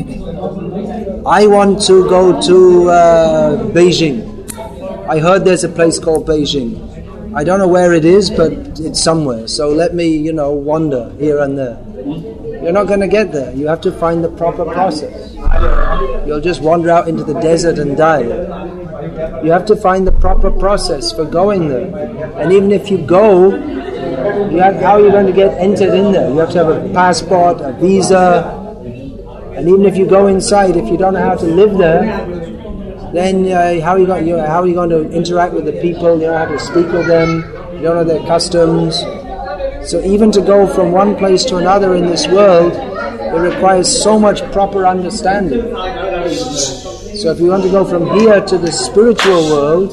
Speaker 1: I want to go to uh, Beijing. I heard there's a place called Beijing. I don't know where it is, but it's somewhere. So let me, you know, wander here and there. You're not going to get there. You have to find the proper process. You'll just wander out into the desert and die. You have to find the proper process for going there. And even if you go, you have, how are you going to get entered in there? You have to have a passport, a visa. And even if you go inside, if you don't know how to live there, then uh, how, are you going, you know, how are you going to interact with the people? You don't know how to speak with them. You don't know their customs. So even to go from one place to another in this world, it requires so much proper understanding. So if you want to go from here to the spiritual world,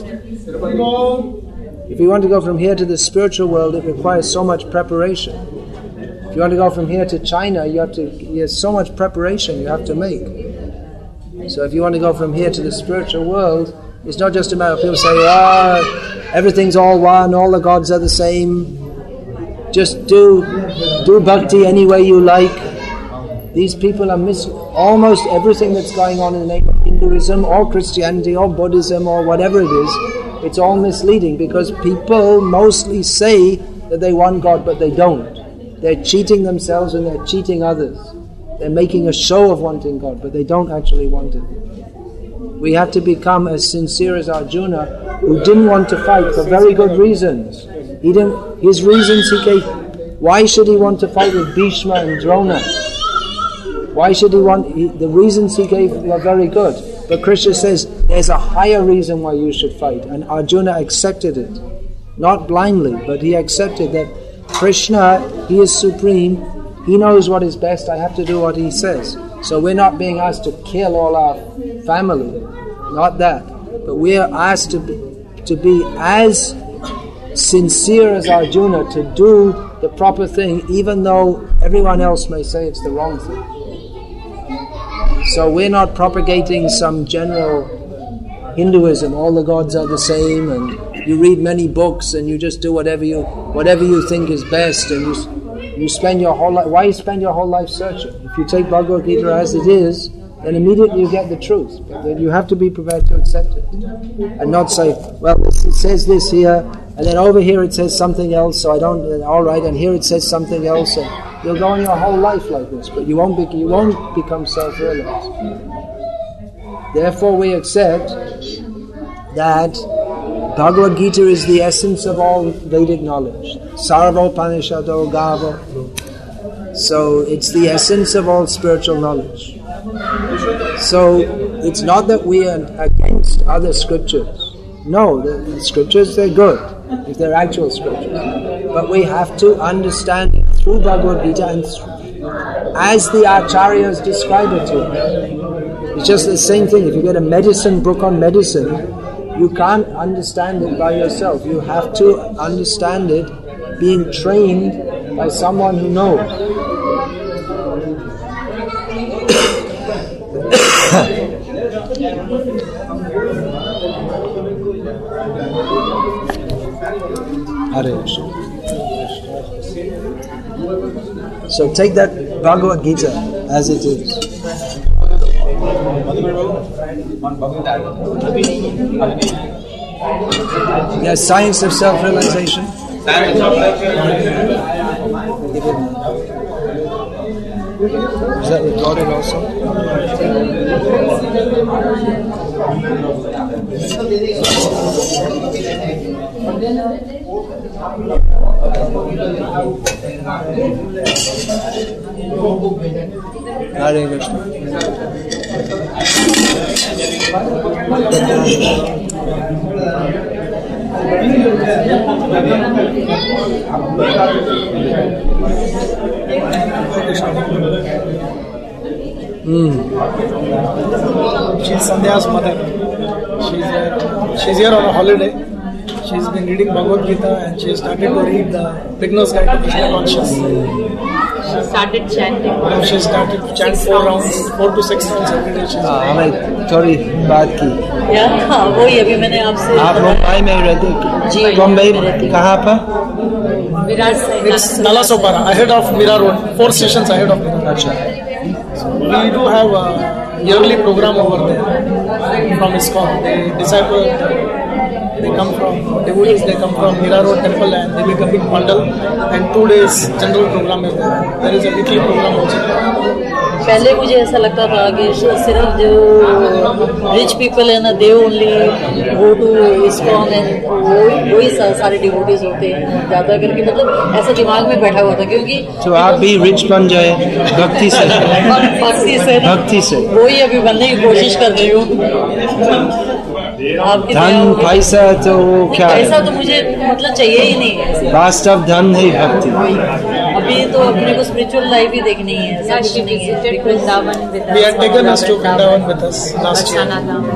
Speaker 1: if you want to go from here to the spiritual world, it requires so much preparation. If you want to go from here to China, you have to. There's so much preparation you have to make. So if you want to go from here to the spiritual world, it's not just a matter of people say, ah, everything's all one, all the gods are the same. Just do do bhakti any way you like. These people are miss almost everything that's going on in the name of Hinduism or Christianity or Buddhism or whatever it is. It's all misleading because people mostly say that they want God, but they don't. They're cheating themselves and they're cheating others. They're making a show of wanting God, but they don't actually want it. We have to become as sincere as Arjuna, who didn't want to fight for very good reasons. He didn't. His reasons he gave. Why should he want to fight with Bhishma and Drona? Why should he want? He, the reasons he gave were very good. But Krishna says there's a higher reason why you should fight, and Arjuna accepted it, not blindly, but he accepted that Krishna, he is supreme. He knows what is best. I have to do what he says. So we're not being asked to kill all our family, not that. But we are asked to be, to be as sincere as Arjuna, to do the proper thing, even though everyone else may say it's the wrong thing. So we're not propagating some general Hinduism. All the gods are the same, and you read many books, and you just do whatever you whatever you think is best, and you you spend your whole life. Why spend your whole life searching? If you take Bhagavad Gita as it is, then immediately you get the truth. But then you have to be prepared to accept it, and not say, "Well, it says this here, and then over here it says something else." So I don't. All right, and here it says something else. And you'll go on your whole life like this, but you won't be, you won't become self-realized. Therefore, we accept that Bhagavad Gita is the essence of all Vedic knowledge. Sarva Upanishado Gava. So it's the essence of all spiritual knowledge. So it's not that we are against other scriptures. No, the, the scriptures, they're good, if they're actual scriptures. But we have to understand it through Bhagavad Gita and th- as the acharyas describe it to us. It's just the same thing. If you get a medicine book on medicine, you can't understand it by yourself. You have to understand it being trained by someone who knows. Hare Krishna. So take that Bhagavad Gita as it is. Yes, science of self-realization. Science of self-realization. Is that recorded also? Hare Krishna. Mm.
Speaker 17: She's Sandhya's mother. She's uh, she's here on a holiday. She's been reading Bhagavad Gita and she started to read the Beginner's Guide to Krishna Consciousness.
Speaker 10: She started chanting.
Speaker 17: Now she started to chant four rounds, four to six rounds every day. She's
Speaker 1: हाँ हमें थोड़ी बात की.
Speaker 10: यार हाँ वही अभी मैंने आपसे.
Speaker 1: आप मुंबई में रहते? जी मुंबई कहाँ पर?
Speaker 10: विरार से.
Speaker 17: It's Nalasopara, ahead of Mira Road. Four stations ahead of Mira.
Speaker 1: अच्छा.
Speaker 17: We do have a yearly program over there from ISKCON. They disciple, they come from devotees, they come from Mira Road Temple and they make a big bundle. And two days general program is there. There is a weekly program also.
Speaker 10: पहले मुझे ऐसा लगता था कि सिर्फ जो rich people है ना they only go to ISKCON and वही सारे डिवोटीज होते हैं ज्यादा करके मतलब ऐसा दिमाग में बैठा हुआ था क्योंकि
Speaker 1: तो आप भी रिच बन जाए भक्ति से
Speaker 10: भक्ति से
Speaker 1: भक्ति से
Speaker 10: वही अभी बनने की कोशिश कर रही हूँ
Speaker 1: धन पैसा तो क्या
Speaker 10: पैसा तो मुझे मतलब चाहिए ही नहीं है
Speaker 1: वास्तव धन है भक्ति
Speaker 10: अभी तो अपने को स्पिरिचुअल लाइफ ही देखनी है ऐसा कुछ नहीं है Vrindavan
Speaker 17: We had taken us to Vrindavan with us last year.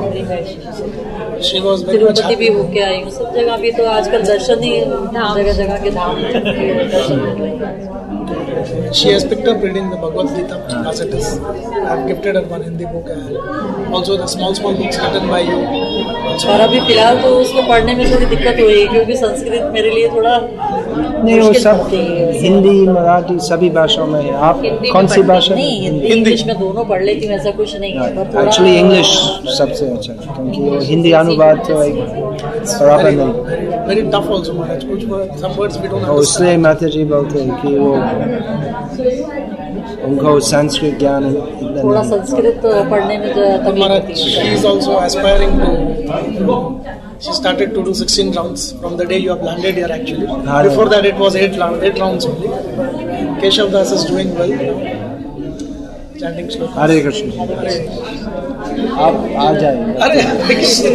Speaker 17: She was very much
Speaker 10: Tirupati भी होके आई हूँ सब जगह भी तो आजकल दर्शन ही जगह जगह के धाम दर्शन मिल रहे हैं.
Speaker 17: She has picked up reading the Bhagavad Gita as it is. I have gifted her one Hindi book and also the small small books written by you.
Speaker 10: और अभी फिलहाल तो उसको पढ़ने में थोड़ी दिक्कत हुई क्योंकि संस्कृत मेरे लिए थोड़ा
Speaker 1: नहीं वो सब हिंदी मराठी सभी भाषाओं में है. आप कौन सी भाषा?
Speaker 10: नहीं हिंदी इंग्लिश में दोनों पढ़ लेती हूँ ऐसा कुछ नहीं है.
Speaker 1: एक्चुअली इंग्लिश सबसे अच्छा है क्योंकि हिंदी अनुवाद तो एक बराबर नहीं.
Speaker 17: Very tough also Maharaj. कुछ some words we don't understand.
Speaker 1: इसलिए माता जी बोलते हैं कि वो उनको संस्कृत ज्ञान
Speaker 10: थोड़ा संस्कृत पढ़ने में तकलीफ होती है.
Speaker 17: She is also aspiring to. She started to do sixteen rounds from the day you have landed here actually.
Speaker 1: Hare.
Speaker 17: Before that it was eight, round, eight rounds only. Keshav Das is doing well. Chanting slokas.
Speaker 1: Hare Krishna. आप आ जाइए.
Speaker 17: Hare Krishna.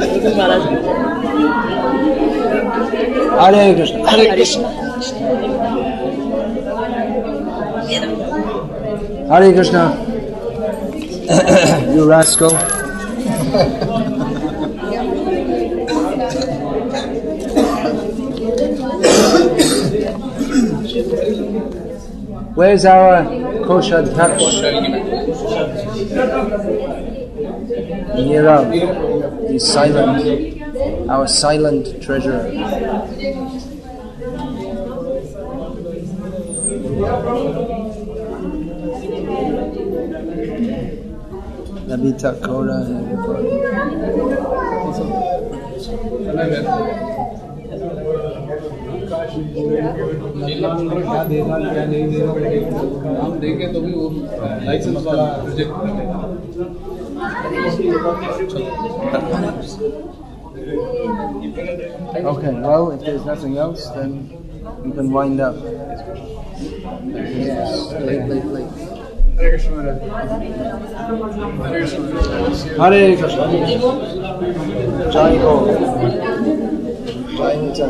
Speaker 1: Hare Krishna.
Speaker 17: Hare Krishna.
Speaker 1: Hare Krishna. You rascal. Where's our Koshadhyaksha? Nirav. He's silent. Our silent treasurer. Nabita Kora and everybody.
Speaker 7: क्या देगा क्या नहीं देगा हम देखें तो भी वो लाइसेंस वाला रिजेक्ट कर देगा.
Speaker 1: Okay, well, if there's nothing else, then we can wind up. Late, late, late.
Speaker 9: Hare Krishna Maharaj. Hare Krishna.
Speaker 1: Hare Krishna. Jai Ho. Jai Nita.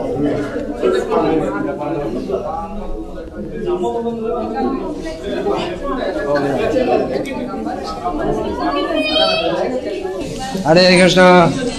Speaker 1: Hare Krishna.